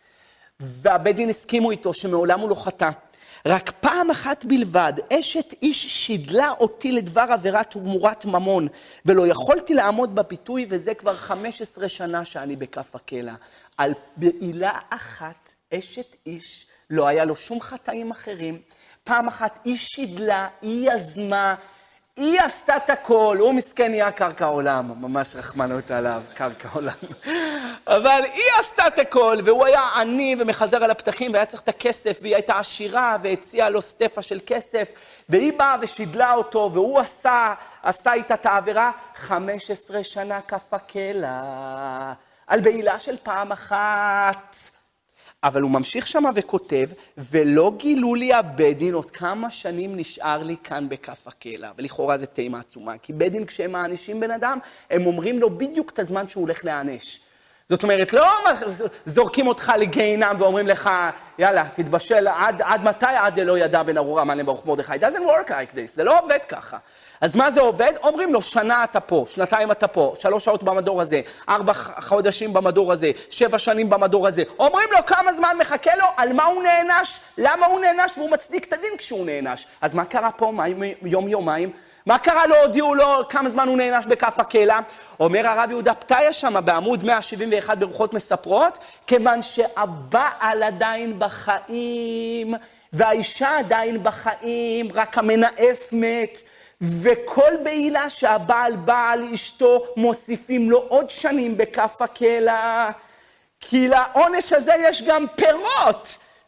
והבית דין הסכימו איתו שמעולם הוא לא חטא. רק פעם אחת בלבד, אשת איש שידלה אותי לדבר עבירת ומורת ממון, ולא יכולתי לעמוד בפיתוי, וזה כבר 15 שנה שאני בכף הקלע. על בעילה אחת, אשת איש, לא היה לו שום חטאים אחרים. פעם אחת היא שידלה, היא יזמה, היא עשתה את הכל, הוא מסכן נהיה קרקע עולם, ממש רחמנות עליו, קרקע עולם. אבל היא עשתה את הכל, והוא היה עני ומחזר על הפתחים, והיה צריך את הכסף, והיא הייתה עשירה, והציעה לו סטפה של כסף, והיא באה ושידלה אותו, והוא עשה איתה את העבירה, 15 שנה כף הקלע, על בעילה של פעם אחת. אבל הוא ממשיך שמה וכותב, ולא גילו לי הבית דין עוד כמה שנים נשאר לי כאן בכף הקלע. ולכאורה זה תימה עצומה, כי בית דין כשהם מענישים בן אדם, הם אומרים לו בדיוק את הזמן שהוא הולך להענש. זאת אומרת, לא זורקים אותך לגיהינום ואומרים לך, יאללה, תתבשל עד מתי עד לא ידע בן ארור המן לברוך מרדכי. It doesn't work like this, זה לא עובד ככה. אז מה זה עובד? אומרים לו, שנה אתה פה, שנתיים אתה פה, 3 שעות במדור הזה, 4 חודשים במדור הזה, 7 שנים במדור הזה. אומרים לו כמה זמן מחכה לו, על מה הוא נענש, למה הוא נענש, והוא מצדיק את הדין כשהוא נענש. אז מה קרה פה? יום-יומיים? מה קרה לו? הודיעו לו כמה זמן הוא נענש בכף הקלע? אומר הרב יהודה פתאי שמה בעמוד 171 ברוחות מספרות, כיוון שהבעל עדיין בחיים, והאישה עדיין בחיים, רק המנאף מת, וכל בעילה שהבעל בעל אשתו מוסיפים לו עוד שנים בכף הקלע, כי לעונש הזה יש גם פירות.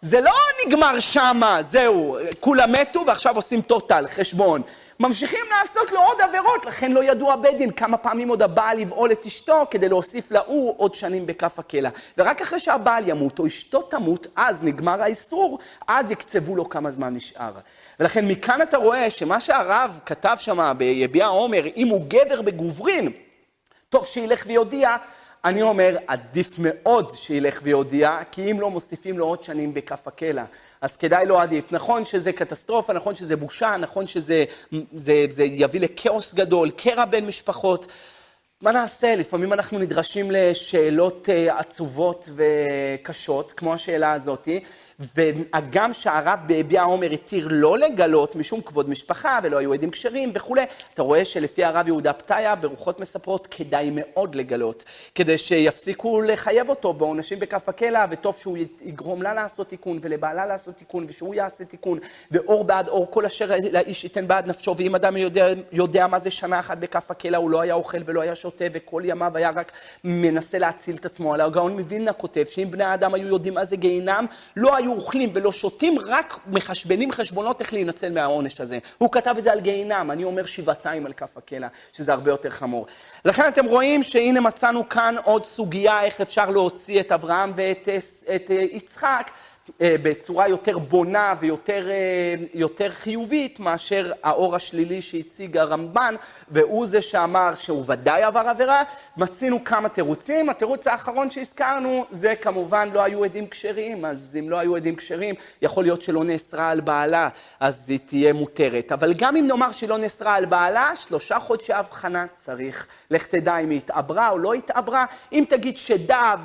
זה לא נגמר שמה, זהו, כולם מתו ועכשיו עושים טוטל, חשבון. ממשיכים לעשות לו עוד עבירות, לכן לא ידעו הבית דין כמה פעמים עוד הבעל לבעול את אשתו כדי להוסיף להוא עוד שנים בכף הכלא. ורק אחרי שהבעל ימות או אשתו תמות, אז נגמר האיסור, אז יקצבו לו כמה זמן נשאר. ולכן מכאן אתה רואה שמה שהרב כתב שם ביביע עומר, אם הוא גבר בגוברין, טוב שילך ויודיע, אני אומר, עדיף מאוד שילך ויודיע, כי אם לא מוסיפים לו עוד שנים בכף הכלא, אז כדאי לא עדיף. נכון שזה קטסטרופה, נכון שזה בושה, נכון שזה יביא לכאוס גדול, קרע בין משפחות. מה נעשה? לפעמים אנחנו נדרשים לשאלות עצובות וקשות, כמו השאלה הזאת, וגם שהרב ביביע עומר התיר לא לגלות משום כבוד משפחה ולא היו עדים כשרים וכו'. אתה רואה שלפי הרב יהודה פתיה ברוחות מספרות כדאי מאוד לגלות, כדי שיפסיקו לחייב אותו בעונשים בכף הכלא, וטוב שהוא יגרום לה לעשות תיקון ולבעלה לעשות תיקון ושהוא יעשה תיקון, ואור בעד אור כל אשר לאיש ייתן בעד נפשו. ואם אדם יודע מה זה שנה אחת בכף הכלא, הוא לא היה אוכל ולא היה שותה וכל ימיו היה רק מנסה להציל את עצמו. על הגאון מווילנה כותב שאם בני האדם היו יודעים מה זה גיהינם, לא היו אוכלים ולא שותים, רק מחשבנים חשבונות איך להינצל מהעונש הזה. הוא כתב את זה על גיהינם, אני אומר שבעתיים על כף הכלא, שזה הרבה יותר חמור. לכן אתם רואים שהנה מצאנו כאן עוד סוגיה איך אפשר להוציא את אברהם ואת יצחק, בצורה יותר בונה ויותר חיובית מאשר האור השלילי שהציג הרמב"ן, והוא זה שאמר שהוא ודאי עבר עבירה. מצינו כמה תירוצים. התירוץ האחרון שהזכרנו זה כמובן לא היו עדים כשרים, אז אם לא היו עדים כשרים יכול להיות שלא נאסרה על בעלה, אז היא תהיה מותרת. אבל גם אם נאמר שלא נאסרה על בעלה, 3 חודשי הבחנה צריך. לך תדע אם היא התעברה או לא התעברה. אם תגיד שדה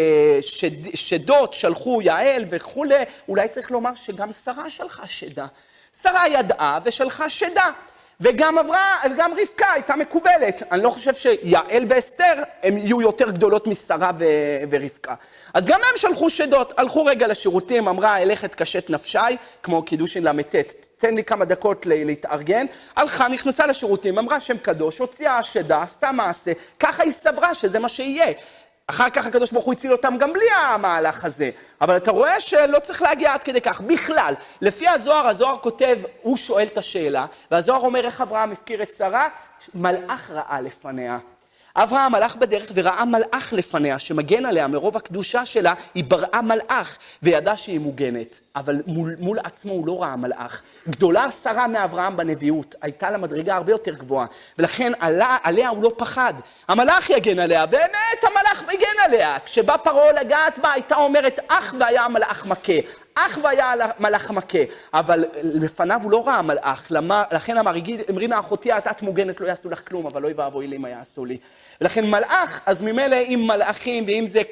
ושדות שלחו יעל וכו', אולי צריך לומר שגם שרה שלחה שדה. שרה ידעה ושלחה שדה. וגם רבקה הייתה מקובלת. אני לא חושב שיעל ואסתר הם יהיו יותר גדולות משרה ורבקה. אז גם הם שלחו שדות. הלכו רגע לשירותים, אמרה, אלכת קשת נפשי, כמו קידושין למתת, תן לי כמה דקות להתארגן. הלכה, נכנסה לשירותים, אמרה שם קדוש, הוציאה שדה, עשתה מעשה. ככה היא סברה שזה מה שיהיה. אחר כך הקדוש ברוך הוא הציל אותם גם בלי המהלך הזה. אבל אתה רואה שלא צריך להגיע עד כדי כך. בכלל, לפי הזוהר כותב, הוא שואל את השאלה, והזוהר אומר איך אברהם הפקיר את שרה, מלאך ראה לפניה. אברהם הלך בדרך וראה מלאך לפניה, שמגן עליה מרוב הקדושה שלה, היא בראה מלאך, וידע שהיא מוגנת. אבל מול עצמו הוא לא ראה מלאך. גדולה שרה מאברהם בנביאות, הייתה לה מדרגה הרבה יותר גבוהה, ולכן עליה הוא לא פחד. המלאך יגן עליה, באמת המלאך מגן עליה. כשבא פרעה לגעת בה, הייתה אומרת, אך והיה המלאך מכה. אך והיה מלאך מכה, אבל לפניו הוא לא ראה מלאך, לכן אמר, אמרינה אחותי, את מוגנת, לא יעשו לך כלום, אבל לא יבואו לי מה יעשו לי. ולכן מלאך, אז ממילא עם מלאכים, ואם זה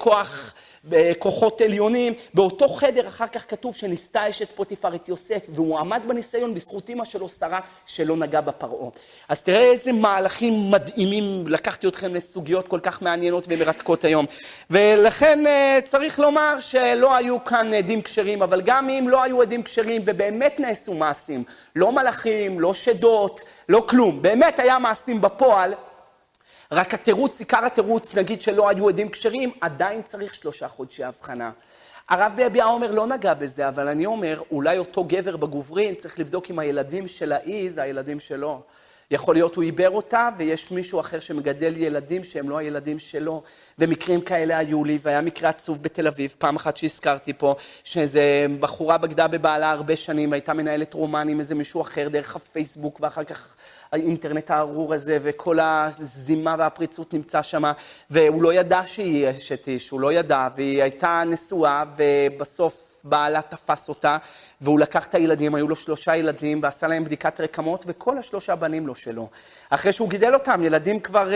כוחות עליונים, באותו חדר אחר כך כתוב שניסתה אשת פוטיפר את יוסף, והוא עמד בניסיון בזכות אמא שלו שרה שלא נגע בפרעה. אז תראה איזה מהלכים מדהימים, לקחתי אתכם לסוגיות כל כך מעניינות ומרתקות היום. ולכן צריך לומר שלא היו כאן עדים כשרים, אבל גם אם לא היו עדים כשרים ובאמת נעשו מעשים, לא מלאכים, לא שדות, לא כלום, באמת היה מעשים בפועל, רק התירוץ, עיקר התירוץ, נגיד שלא היו עדים כשרים, עדיין צריך 3 חודשי הבחנה. הרב ביביע עומר לא נגע בזה, אבל אני אומר, אולי אותו גבר בגוברין צריך לבדוק אם הילדים של האי זה הילדים שלו. יכול להיות הוא עיבר אותה, ויש מישהו אחר שמגדל ילדים שהם לא הילדים שלו. ומקרים כאלה היו לי, והיה מקרה עצוב בתל אביב, פעם אחת שהזכרתי פה, שזה בחורה בגדה בבעלה הרבה שנים, הייתה מנהלת רומן עם איזה מישהו אחר דרך הפייסבוק, ואחר כך האינטרנט הארור הזה, וכל הזימה והפריצות נמצא שם, והוא לא ידע שהיא אשת איש, הוא לא ידע, והיא הייתה נשואה, ובסוף בעלה תפס אותה, והוא לקח את הילדים, היו לו 3 ילדים, ועשה להם בדיקת רקמות, וכל 3 בנים לו שלו. אחרי שהוא גידל אותם, ילדים כבר,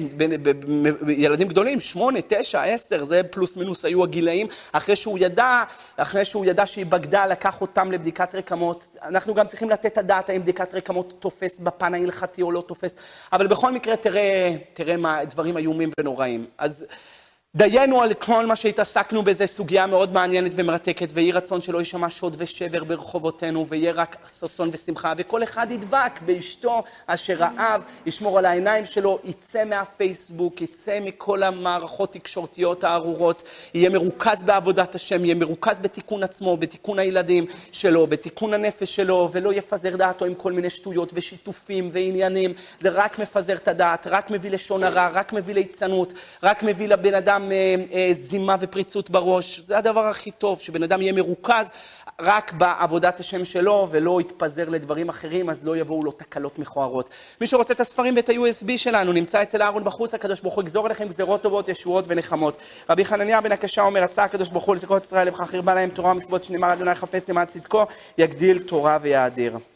ילדים גדולים, 8, 9, 10, זה פלוס מינוס היו הגילאים, אחרי שהוא ידע שהיא בגדה, לקח אותם לבדיקת רקמות. אנחנו גם צריכים לתת את הדעת, האם בדיקת רקמות תופס בפן ההלכתי או לא תופס, אבל בכל מקרה תראה מה, דברים איומים ונוראים. אז דיינו על כל מה שהתעסקנו בזה, סוגיה מאוד מעניינת ומרתקת, ויהי רצון שלא יישמע שוד ושבר ברחובותינו, ויהיה רק ששון ושמחה, וכל אחד ידבק באשתו אשר רעב, ישמור על העיניים שלו, יצא מהפייסבוק, יצא מכל המערכות תקשורתיות הארורות, יהיה מרוכז בעבודת השם, יהיה מרוכז בתיקון עצמו, בתיקון הילדים שלו, בתיקון הנפש שלו, ולא יפזר דעתו עם כל מיני שטויות ושיתופים ועניינים. זה רק מפזר את הדעת, רק מביא לשון הרע, רק מביא ליצנות, רק מביא לבן אדם זימה ופריצות בראש. זה הדבר הכי טוב, שבן אדם יהיה מרוכז רק בעבודת השם שלו, ולא יתפזר לדברים אחרים, אז לא יבואו לו תקלות מכוערות. מי שרוצה את הספרים ואת ה-USB שלנו, נמצא אצל אהרון בחוץ, הקדוש ברוך הוא יגזור עליכם גזירות טובות, ישועות ונחמות. רבי חנניה בן הקשה אומר, רצה הקדוש ברוך הוא לזכות ישראל לבחר בא להם תורה ומצוות שנאמר אדוני חפש למען צדקו, יגדיל תורה ויאדיר.